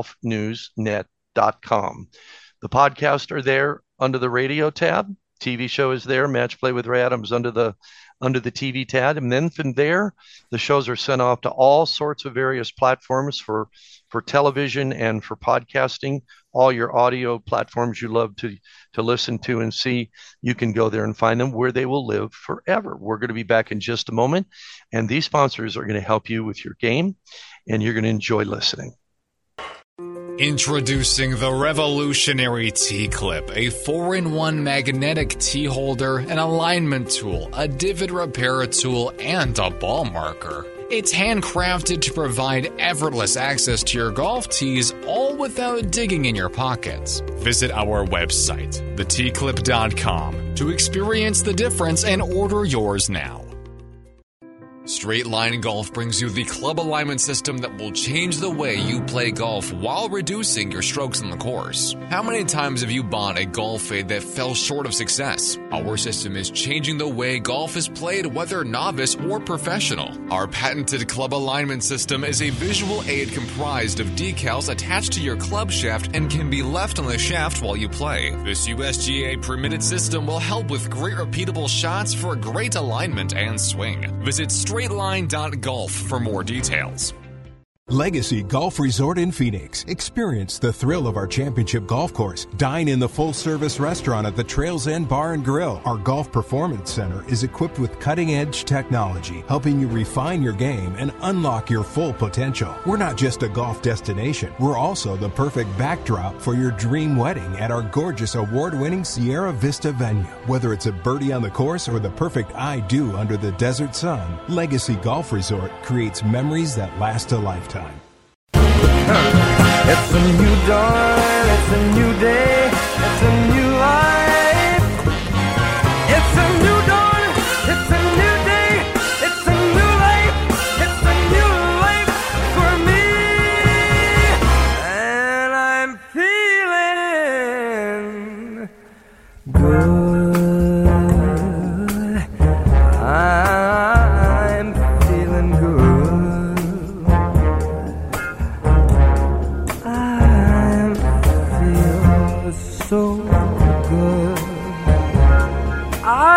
golfnewsnet.com. The podcasts are there under the radio tab. TV show is there, Match Play with Ray Adams under the TV tab. And then from there, the shows are sent off to all sorts of various platforms for television and for podcasting. All your audio platforms you love to listen to and see, you can go there and find them where they will live forever. We're going to be back in just a moment. And these sponsors are going to help you with your game, and you're going to enjoy listening. Introducing the revolutionary T-Clip, a 4-in-1 magnetic T-holder, an alignment tool, a divot repair tool, and a ball marker. It's handcrafted to provide effortless access to your golf tees, all without digging in your pockets. Visit our website, thetclip.com, to experience the difference and order yours now. Straight Line Golf brings you the club alignment system that will change the way you play golf while reducing your strokes on the course. How many times have you bought a golf fade that fell short of success? Our system is changing the way golf is played, whether novice or professional. Our patented club alignment system is a visual aid comprised of decals attached to your club shaft and can be left on the shaft while you play. This USGA permitted system will help with great repeatable shots for great alignment and swing. Visit straightline.golf for more details. Legacy Golf Resort in Phoenix. Experience the thrill of our championship golf course. Dine in the full-service restaurant at the Trails End Bar and Grill. Our Golf Performance Center is equipped with cutting-edge technology, helping you refine your game and unlock your full potential. We're not just a golf destination. We're also the perfect backdrop for your dream wedding at our gorgeous award-winning Sierra Vista venue. Whether it's a birdie on the course or the perfect I do under the desert sun, Legacy Golf Resort creates memories that last a lifetime. It's a new dawn, it's a new day, it's a new life. It's a new dawn, it's a new day, it's a new life. It's a new life for me. And I'm feeling good.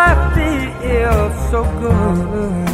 I feel so good.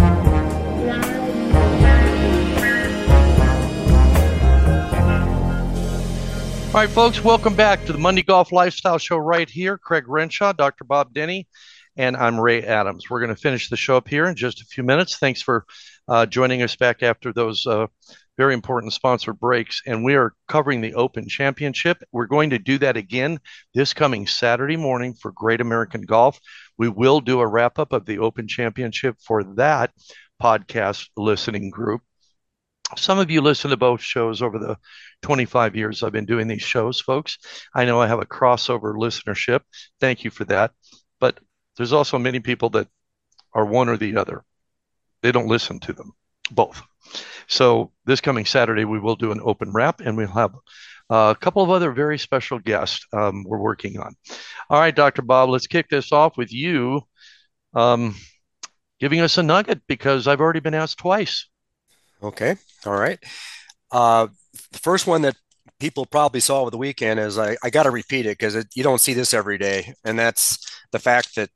All right, folks, welcome back to the Monday Golf Lifestyle Show right here. Craig Renshaw, Dr. Bob Denny, and I'm Ray Adams. We're going to finish the show up here in just a few minutes. Thanks for joining us back after those very important sponsored breaks. And we are covering the Open Championship. We're going to do that again this coming Saturday morning for Great American Golf. We will do a wrap-up of the Open Championship for that podcast listening group. Some of you listen to both shows over the 25 years I've been doing these shows, folks. I know I have a crossover listenership. Thank you for that. But there's also many people that are one or the other. They don't listen to them, both. So this coming Saturday, we will do an open wrap, and we'll have a couple of other very special guests we're working on. All right, Dr. Bob, let's kick this off with you giving us a nugget, because I've already been asked twice. Okay. All right. The first one that people probably saw over the weekend is I got to repeat it because you don't see this every day. And that's the fact that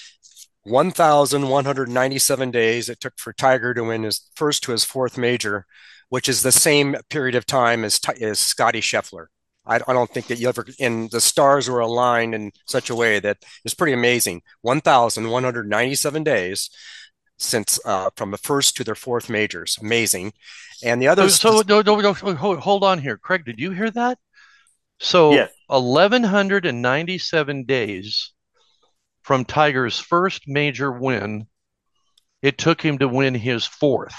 1,197 days it took for Tiger to win his first to his fourth major, which is the same period of time as Scotty Scheffler. I don't think that you ever, and the stars were aligned in such a way that it's pretty amazing. 1,197 days since from the first to their fourth majors. Amazing. And the others. So hold on here. Craig, did you hear that? So Yes. 1,197 days from Tiger's first major win, it took him to win his fourth.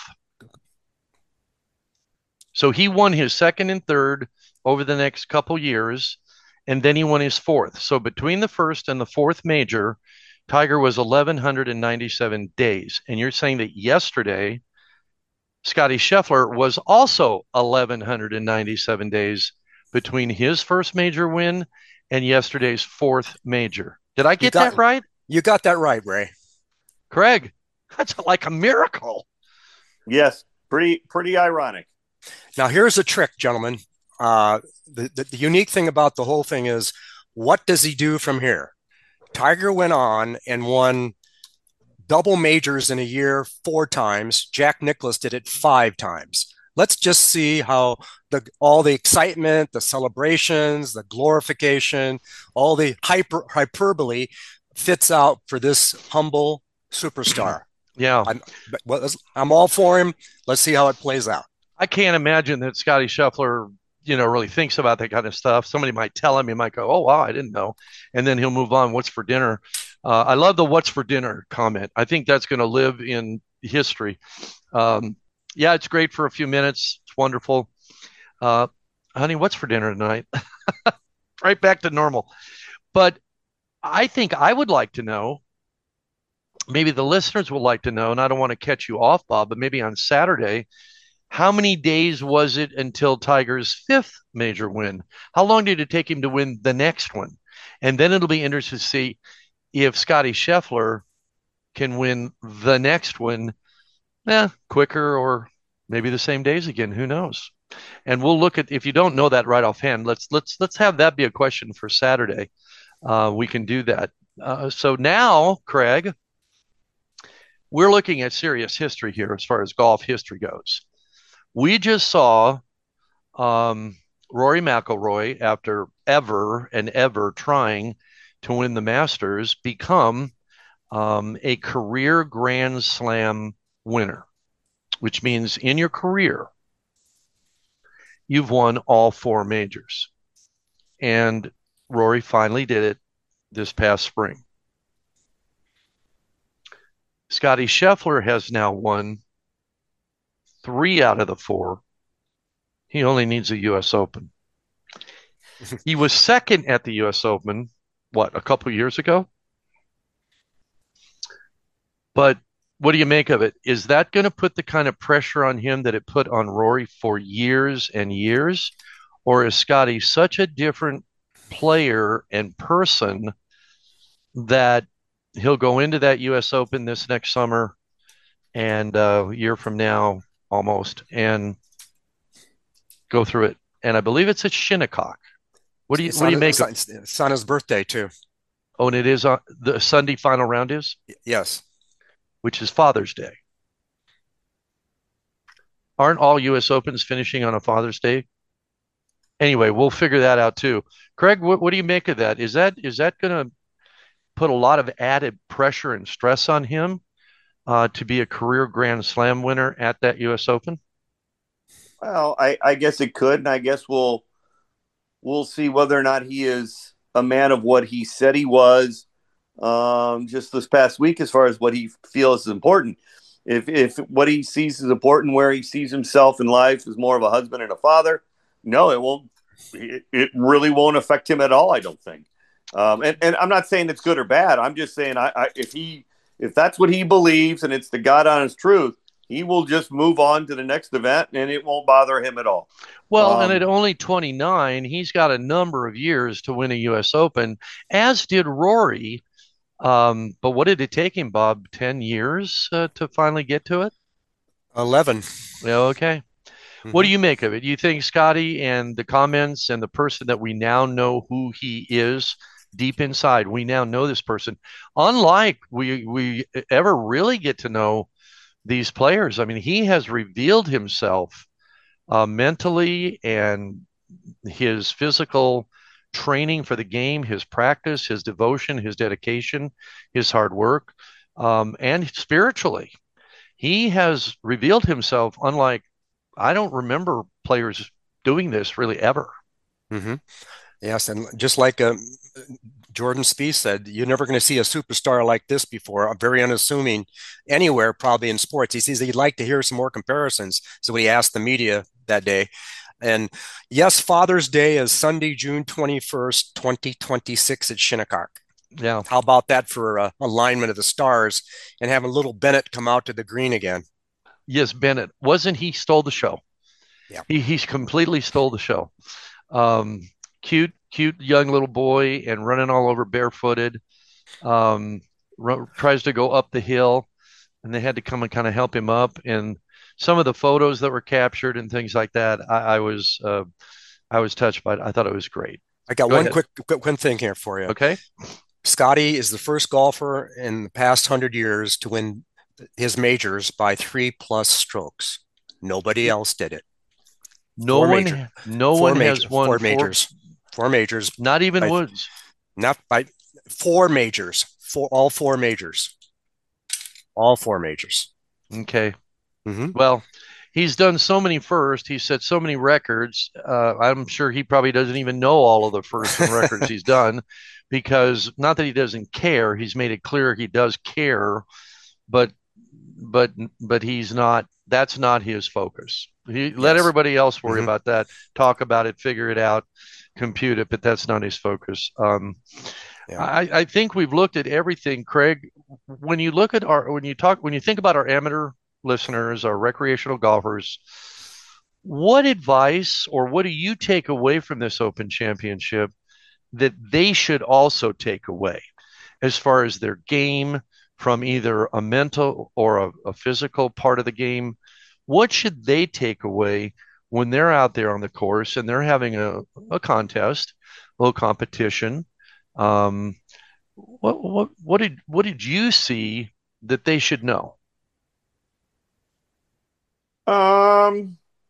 So he won his second and third over the next couple years, and then he won his fourth. So between the first and the fourth major, Tiger was 1,197 days. And you're saying that yesterday, Scotty Scheffler was also 1,197 days between his first major win and yesterday's fourth major. Did I get that right? You got that right, Ray. Craig, that's like a miracle. Yes, pretty ironic. Now, here's a trick, gentlemen. The unique thing about the whole thing is, what does he do from here? Tiger went on and won double majors in a year 4 times. Jack Nicklaus did it 5 times. Let's just see how all the excitement, the celebrations, the glorification, all the hyperbole fits out for this humble superstar. Yeah. I'm all for him. Let's see how it plays out. I can't imagine that Scotty Scheffler, really thinks about that kind of stuff. Somebody might tell him, he might go, oh, wow, I didn't know. And then he'll move on. What's for dinner? I love the what's for dinner comment. I think that's going to live in history. Yeah, it's great for a few minutes. It's wonderful. Honey, what's for dinner tonight? Right back to normal. But I think I would like to know, maybe the listeners would like to know, and I don't want to catch you off, Bob, but maybe on Saturday, how many days was it until Tiger's 5th major win? How long did it take him to win the next one? And then it'll be interesting to see if Scotty Scheffler can win the next one quicker or maybe the same days again. Who knows? And we'll look at, if you don't know that right offhand, let's have that be a question for Saturday. We can do that. So now, Craig, we're looking at serious history here as far as golf history goes. We just saw Rory McIlroy, after ever and ever trying to win the Masters, become a career Grand Slam winner, which means in your career, you've won all 4 majors. And Rory finally did it this past spring. Scotty Scheffler has now won 3 out of the 4. He only needs a U.S. Open. He was second at the U.S. Open, a couple years ago? But what do you make of it? Is that going to put the kind of pressure on him that it put on Rory for years and years? Or is Scotty such a different player and person that he'll go into that U.S. Open this next summer and a year from now almost and go through it? And I believe it's at Shinnecock. What do you make of it? It's on his birthday too. Oh, and it is on the Sunday final round is, Yes. which is Father's Day. Aren't all U.S. Opens finishing on a Father's Day? Anyway, we'll figure that out too. Craig, what do you make of that? Is that going to put a lot of added pressure and stress on him to be a career Grand Slam winner at that U.S. Open? Well, I guess it could, and I guess we'll see whether or not he is a man of what he said he was just this past week, as far as what he feels is important. If what he sees is important, where he sees himself in life is more of a husband and a father, no, it won't. It really won't affect him at all, I don't think. And I'm not saying it's good or bad. I'm just saying if that's what he believes and it's the God honest truth, he will just move on to the next event and it won't bother him at all. Well, and at only 29, he's got a number of years to win a U.S. Open, as did Rory. But what did it take him, Bob? 10 years to finally get to it? 11. Yeah, okay. What do you make of it? You think Scotty and the comments and the person that we now know who he is deep inside, we now know this person, unlike we ever really get to know these players. I mean, he has revealed himself mentally and his physical training for the game, his practice, his devotion, his dedication, his hard work, and spiritually. He has revealed himself unlike I don't remember players doing this really ever. Mm-hmm. Yes, and just like Jordan Spieth said, you're never going to see a superstar like this before. Very unassuming anywhere, probably in sports. He says he'd like to hear some more comparisons. So he asked the media that day. And yes, Father's Day is Sunday, June 21st, 2026 at Shinnecock. Yeah. How about that for alignment of the stars and having little Bennett come out to the green again? Yes, Bennett. Wasn't he stole the show? Yeah. He's completely stole the show. Cute young little boy and running all over barefooted. Tries to go up the hill, and they had to come and kind of help him up. And some of the photos that were captured and things like that, I was touched by it. I thought it was great. I got one quick thing here for you. Okay. Scotty is the first golfer in the past 100 years to win his majors by 3+ strokes. Nobody else did it. No one has won four majors. Not even Woods. Not by 4 majors. All four majors. Okay. Mm-hmm. Well, he's done so many firsts. He's set so many records. I'm sure he probably doesn't even know all of the firsts and records he's done, because not that he doesn't care. He's made it clear he does care, but he's not. That's not his focus. Let everybody else worry about that. Talk about it. Figure it out. Compute it. But that's not his focus. I think we've looked at everything, Craig. When you think about our amateur listeners, our recreational golfers, what advice or what do you take away from this Open Championship that they should also take away as far as their game, from either a mental or a physical part of the game? What should they take away when they're out there on the course and they're having a contest, a little competition? What did you see that they should know? Well,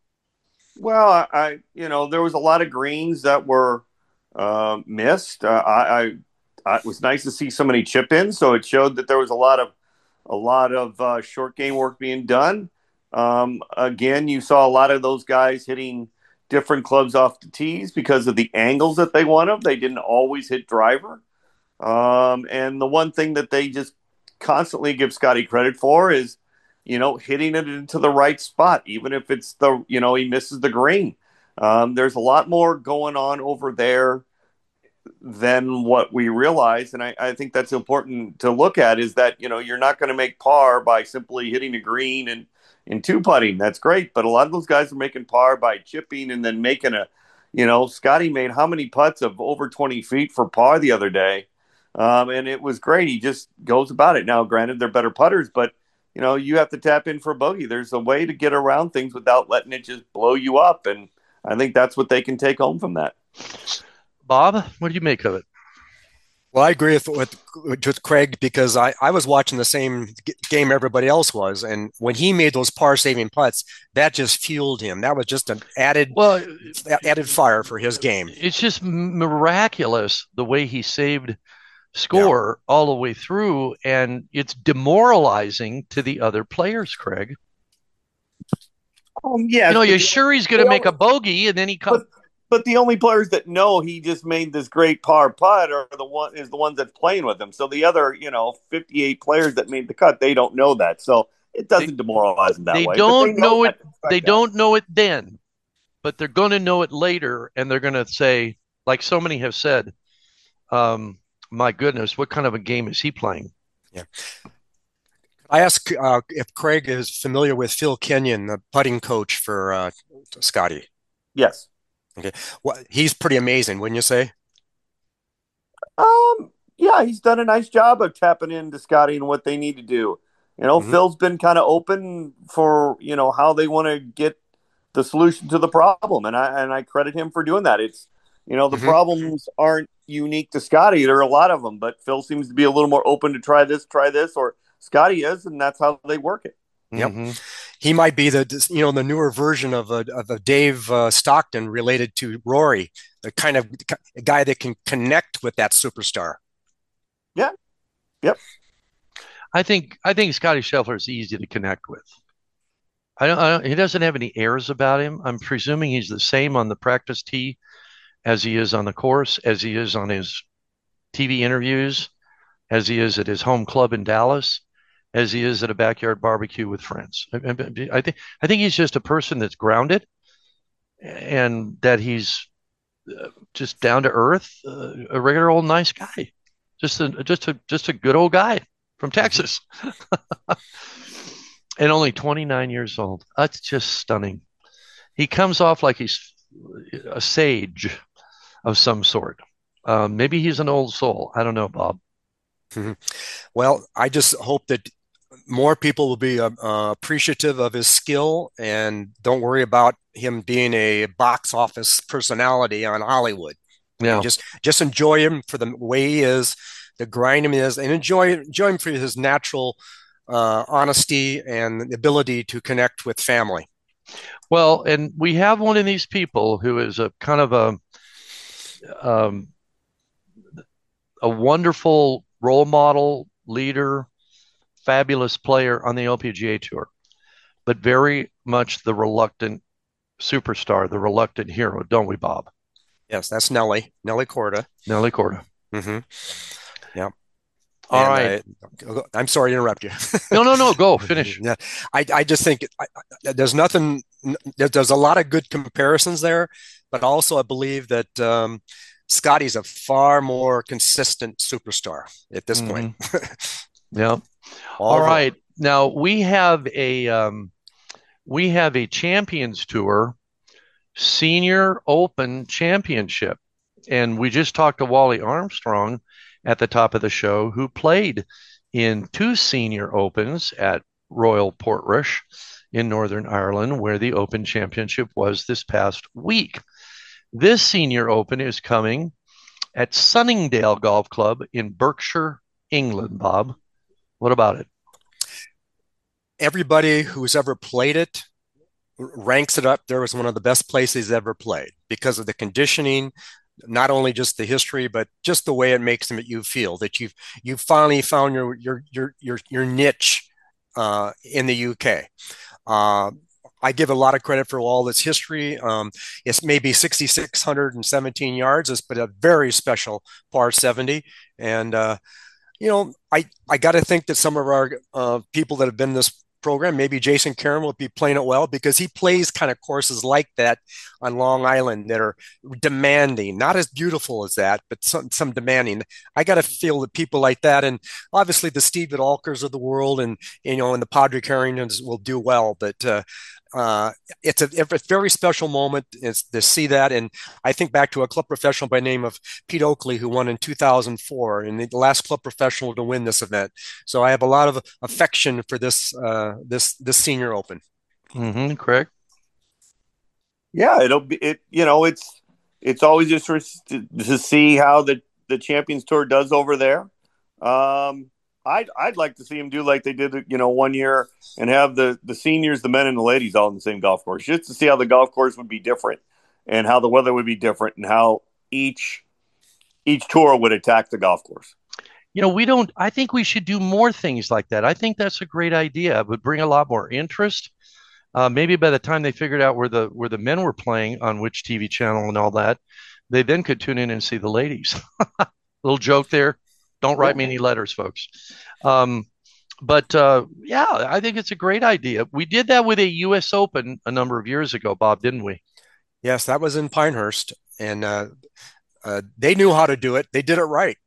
there was a lot of greens that were missed. It was nice to see so many chip ins, so it showed that there was a lot of short game work being done. Again, you saw a lot of those guys hitting different clubs off the tees because of the angles that they wanted. They didn't always hit driver. And the one thing that they just constantly give Scotty credit for is, hitting it into the right spot, even if it's he misses the green. There's a lot more going on over there than what we realize. And I think that's important to look at, is that, you're not going to make par by simply hitting a green and two putting. That's great. But a lot of those guys are making par by chipping and then making Scotty made how many putts of over 20 feet for par the other day. And it was great. He just goes about it. Now, granted, they're better putters, but you have to tap in for a bogey. There's a way to get around things without letting it just blow you up. And I think that's what they can take home from that. Bob, what do you make of it? Well, I agree with Craig because I was watching the same game everybody else was, and when he made those par-saving putts, that just fueled him. That was just an added fire for his game. It's just miraculous the way he saved score all the way through, and it's demoralizing to the other players, Craig. Yeah, you're sure he's going to make a bogey, and then he comes. But the only players that know he just made this great par putt are the ones that's playing with him. So the other, 58 players that made the cut, they don't know that. So it doesn't demoralize them that way. They don't know it. They don't know it then, but they're going to know it later, and they're going to say, like so many have said, "My goodness, what kind of a game is he playing?" Yeah. I ask if Craig is familiar with Phil Kenyon, the putting coach for Scotty. Yes. Okay. Well, he's pretty amazing, wouldn't you say? Yeah, he's done a nice job of tapping into Scotty and what they need to do. Phil's been kind of open for, how they want to get the solution to the problem. And I credit him for doing that. It's, the problems aren't unique to Scotty. There are a lot of them, but Phil seems to be a little more open to try this, or Scotty is, and that's how they work it. Yep. He might be the newer version of a Dave Stockton related to Rory, the kind of guy that can connect with that superstar. Yeah. Yep. I think Scotty Scheffler is easy to connect with. He doesn't have any airs about him. I'm presuming he's the same on the practice tee as he is on the course, as he is on his TV interviews, as he is at his home club in Dallas, as he is at a backyard barbecue with friends. I think he's just a person that's grounded, and that he's just down to earth, a regular old nice guy, just a good old guy from Texas, and only 29 years old. That's just stunning. He comes off like he's a sage of some sort. Maybe he's an old soul. I don't know, Bob. Well, I just hope that more people will be appreciative of his skill and don't worry about him being a box office personality on Hollywood. Yeah, just enjoy him for the way he is, the grind him is, and enjoy him for his natural honesty and ability to connect with family. Well, and we have one of these people who is a kind of a wonderful role model, leader, fabulous player on the LPGA Tour, but very much the reluctant superstar, the reluctant hero, don't we, Bob? Yes, that's Nelly Korda. Nelly Korda. Mm-hmm. Yeah. All right. I'm sorry to interrupt you. No, go finish. Yeah, I just think there's nothing. There's a lot of good comparisons there, but also I believe that Scotty's a far more consistent superstar at this point. Yeah. All right. Now we have a Champions Tour Senior Open Championship, and we just talked to Wally Armstrong at the top of the show, who played in 2 Senior Opens at Royal Portrush in Northern Ireland, where the Open Championship was this past week. This Senior Open is coming at Sunningdale Golf Club in Berkshire, England. Bob, what about it? Everybody who's ever played it ranks it up there as one of the best places ever played because of the conditioning, not only just the history, but just the way it makes you feel that you've finally found your niche in the UK. I give a lot of credit for all this history. It's maybe 6,617 yards, but a very special par 70. And, I got to think that some of our people that have been in this program, maybe Jason Caron will be playing it well because he plays kind of courses like that on Long Island that are demanding, not as beautiful as that, but some demanding. I got to feel that people like that, and obviously the Steve Alkers of the world, and the Padraig Harringtons will do well, but it's a very special moment is to see that. And I think back to a club professional by the name of Pete Oakley, who won in 2004 and the last club professional to win this event. So I have a lot of affection for this Senior Open. Correct. Yeah, it's always just to see how the the Champions Tour does over there. I'd like to see him do like they did, 1 year and have the seniors, the men and the ladies all in the same golf course, just to see how the golf course would be different and how the weather would be different and how each tour would attack the golf course. I think we should do more things like that. I think that's a great idea. It would bring a lot more interest. Maybe by the time they figured out where the men were playing on which TV channel and all that, they then could tune in and see the ladies. Little joke there. Don't write me any letters, folks. But I think it's a great idea. We did that with a U.S. Open a number of years ago, Bob, didn't we? Yes, that was in Pinehurst, and they knew how to do it. They did it right.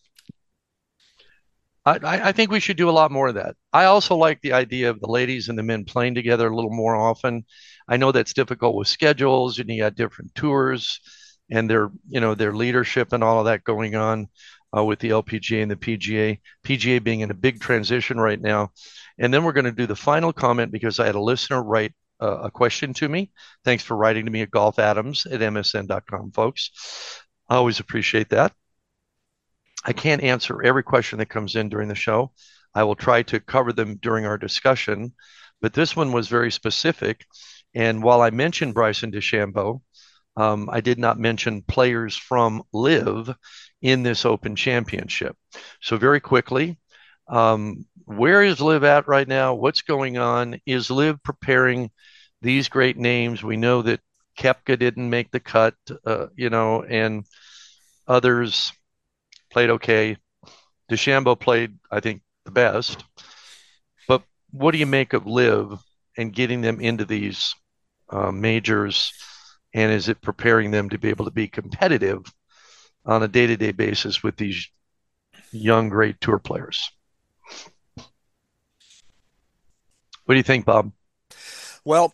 I think we should do a lot more of that. I also like the idea of the ladies and the men playing together a little more often. I know that's difficult with schedules, and you got different tours and their leadership and all of that going on with the LPGA and the PGA. PGA being in a big transition right now. And then we're going to do the final comment because I had a listener write a question to me. Thanks for writing to me at golfadams@msn.com, folks. I always appreciate that. I can't answer every question that comes in during the show. I will try to cover them during our discussion, but this one was very specific. And while I mentioned Bryson DeChambeau, I did not mention players from LIV in this Open Championship. So very quickly, where is LIV at right now? What's going on? Is LIV preparing these great names? We know that Koepka didn't make the cut, and others played okay. DeChambeau played, I think, the best. But what do you make of LIV and getting them into these majors? And is it preparing them to be able to be competitive on a day-to-day basis with these young, great tour players? What do you think, Bob? Well,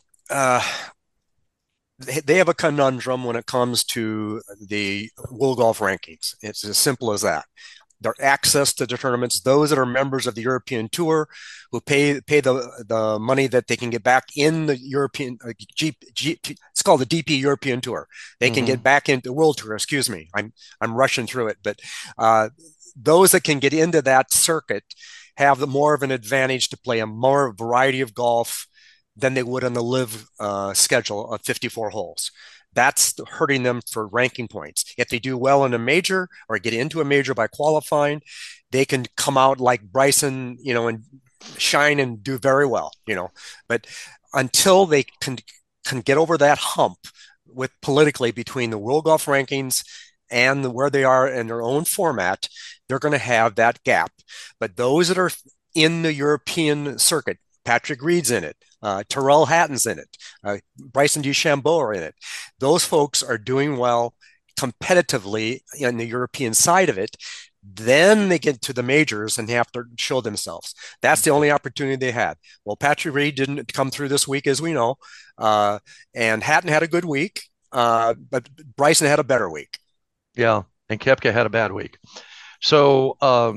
they have a conundrum when it comes to the World Golf rankings. It's as simple as that. Their access to the tournaments, those that are members of the European Tour who pay the money that they can get back in the European it's called the DP European Tour. They can get back into the World Tour. Excuse me, I'm rushing through it, but those that can get into that circuit have more of an advantage to play a more variety of golf than they would on the LIV schedule of 54 holes. That's hurting them for ranking points. If they do well in a major or get into a major by qualifying, they can come out like Bryson, and shine and do very well, But until they can get over that hump with politically between the World Golf rankings and where they are in their own format, they're going to have that gap. But those that are in the European circuit, Patrick Reed's in it. Tyrrell Hatton's in it. Bryson DeChambeau are in it. Those folks are doing well competitively in the European side of it. Then they get to the majors and have to show themselves. That's the only opportunity they had. Well, Patrick Reed didn't come through this week, as we know. And Hatton had a good week, but Bryson had a better week. Yeah, and Koepka had a bad week. So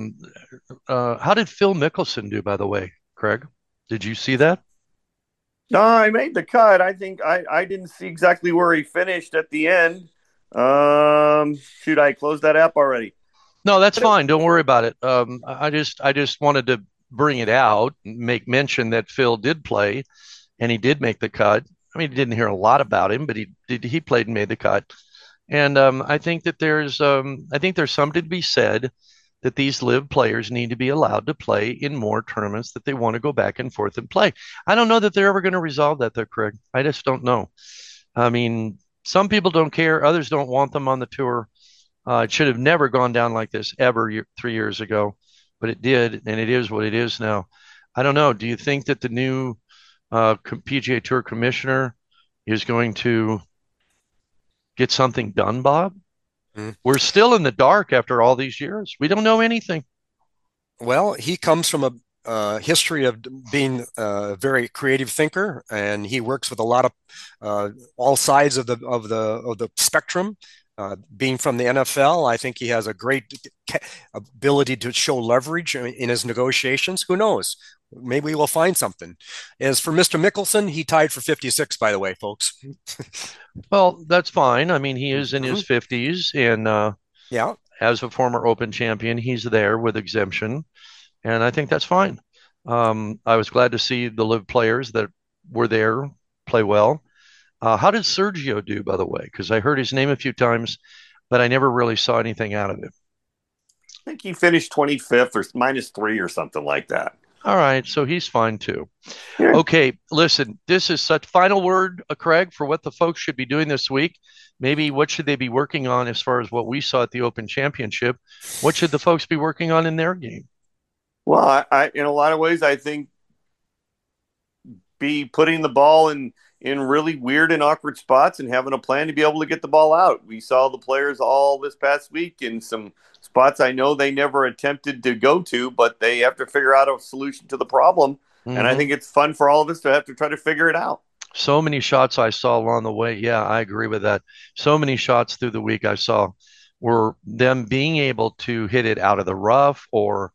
how did Phil Mickelson do, by the way, Craig? Did you see that? No, I made the cut. I think I didn't see exactly where he finished at the end. Shoot, I closed that app already. No, that's fine. Don't worry about it. I just wanted to bring it out, make mention that Phil did play, and he did make the cut. I mean, you didn't hear a lot about him, but he played and made the cut. And I think that there's something to be said that these LIV players need to be allowed to play in more tournaments that they want to go back and forth and play. I don't know that they're ever going to resolve that, though, Craig. I just don't know. I mean, some people don't care. Others don't want them on the tour. It should have never gone down like this ever 3 years ago, but it did, and it is what it is now. I don't know. Do you think that the new PGA Tour commissioner is going to get something done, Bob? We're still in the dark after all these years. We don't know anything. Well, he comes from a history of being a very creative thinker, and he works with a lot of all sides of the spectrum. Being from the NFL, I think he has a great ability to show leverage in his negotiations. Who knows? Maybe we'll find something. As for Mr. Mickelson, he tied for 56, by the way, folks. Well, that's fine. I mean, he is in his 50s, and yeah, as a former Open champion, he's there with exemption, and I think that's fine. I was glad to see the LIV players that were there play well. How did Sergio do, by the way? Because I heard his name a few times, but I never really saw anything out of him. I think he finished 25th or -3 or something like that. All right, so he's fine too. Yeah. Okay, listen, this is such final word, Craig, for what the folks should be doing this week. Maybe what should they be working on as far as what we saw at the Open Championship? What should the folks be working on in their game? Well, I in a lot of ways, I think be putting the ball in really weird and awkward spots and having a plan to be able to get the ball out. We saw the players all this past week in some spots I know they never attempted to go to, but they have to figure out a solution to the problem. Mm-hmm. And I think it's fun for all of us to have to try to figure it out. So many shots I saw along the way. Yeah, I agree with that. So many shots through the week I saw were them being able to hit it out of the rough or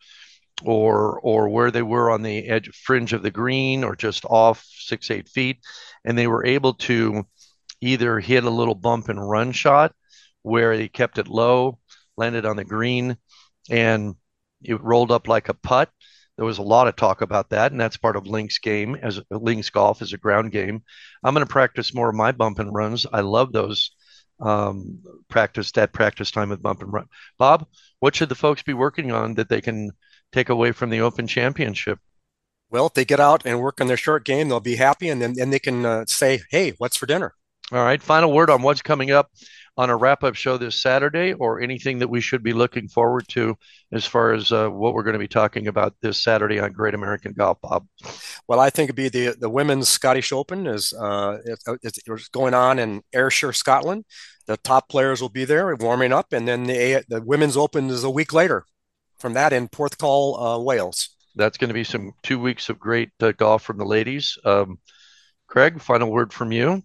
where they were on the edge fringe of the green or just off 6-8 feet. And they were able to either hit a little bump and run shot where they kept it low, landed on the green, and it rolled up like a putt. There was a lot of talk about that, and that's part of Link's game, as Link's golf is a ground game. I'm going to practice more of my bump and runs. I love those practice time with bump and run. Bob, what should the folks be working on that they can take away from the Open Championship? Well, if they get out and work on their short game, they'll be happy, and then they can say, hey, what's for dinner? All right. Final word on what's coming up on a wrap-up show this Saturday, or anything that we should be looking forward to as far as what we're going to be talking about this Saturday on Great American Golf, Bob? Well, I think it'd be the Women's Scottish Open is it's going on in Ayrshire, Scotland. The top players will be there warming up, and then the Women's Open is a week later from that in Porthcawl, Wales. That's going to be 2 weeks of great golf from the ladies. Craig, final word from you.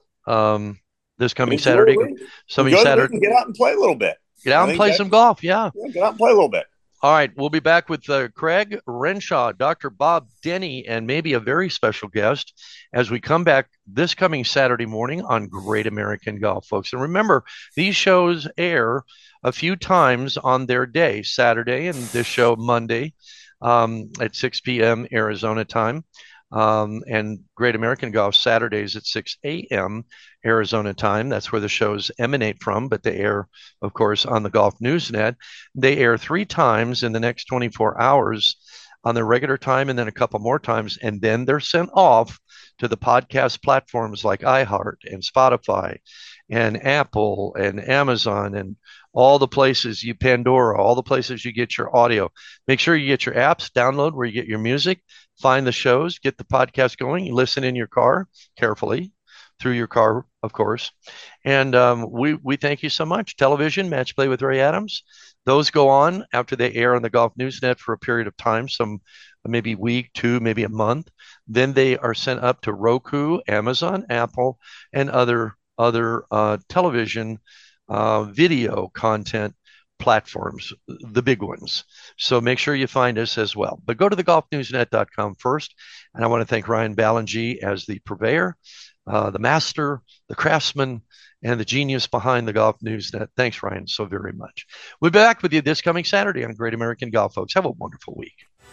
This coming Saturday, Saturday, get out and play a little bit. Get out and play some golf. Yeah, get out and play a little bit. All right, we'll be back with Craig Renshaw, Dr. Bob Denny, and maybe a very special guest as we come back this coming Saturday morning on Great American Golf, folks. And remember, these shows air a few times on their day, Saturday, and this show Monday at 6 p.m. Arizona time. And Great American Golf Saturdays at 6 a.m. Arizona time. That's where the shows emanate from, but they air, of course, on the Golf Newsnet. They air 3 times in the next 24 hours on their regular time, and then a couple more times, and then they're sent off to the podcast platforms like iHeart and Spotify and Apple and Amazon and all the places Pandora, all the places you get your audio. Make sure you get your apps, download where you get your music, find the shows, get the podcast going, listen in your car carefully through your car, of course. And we thank you so much. Television, Match Play with Ray Adams. Those go on after they air on the Golf Newsnet for a period of time, some maybe a week, 2, maybe a month. Then they are sent up to Roku, Amazon, Apple, and other television video content platforms, the big ones. So make sure you find us as well. But go to thegolfnewsnet.com first. And I want to thank Ryan Ballingy as the purveyor, the master, the craftsman, and the genius behind the Golf Newsnet. Thanks, Ryan, so very much. We'll be back with you this coming Saturday on Great American Golf, folks. Have a wonderful week.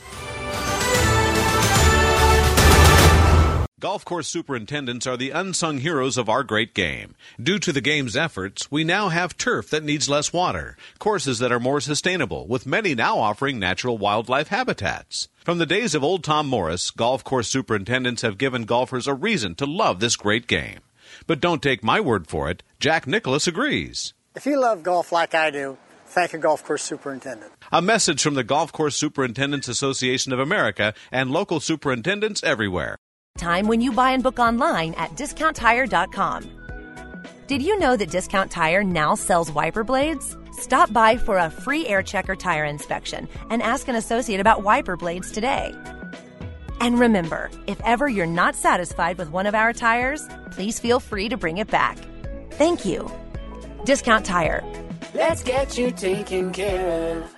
Golf course superintendents are the unsung heroes of our great game. Due to the game's efforts, we now have turf that needs less water, courses that are more sustainable, with many now offering natural wildlife habitats. From the days of old Tom Morris, golf course superintendents have given golfers a reason to love this great game. But don't take my word for it. Jack Nicklaus agrees. If you love golf like I do, thank a golf course superintendent. A message from the Golf Course Superintendents Association of America and local superintendents everywhere. Time when you buy and book online at DiscountTire.com. Did you know that Discount Tire now sells wiper blades? Stop by for a free air checker tire inspection and ask an associate about wiper blades today. And remember, if ever you're not satisfied with one of our tires, please feel free to bring it back. Thank you. Discount Tire. Let's get you taken care of.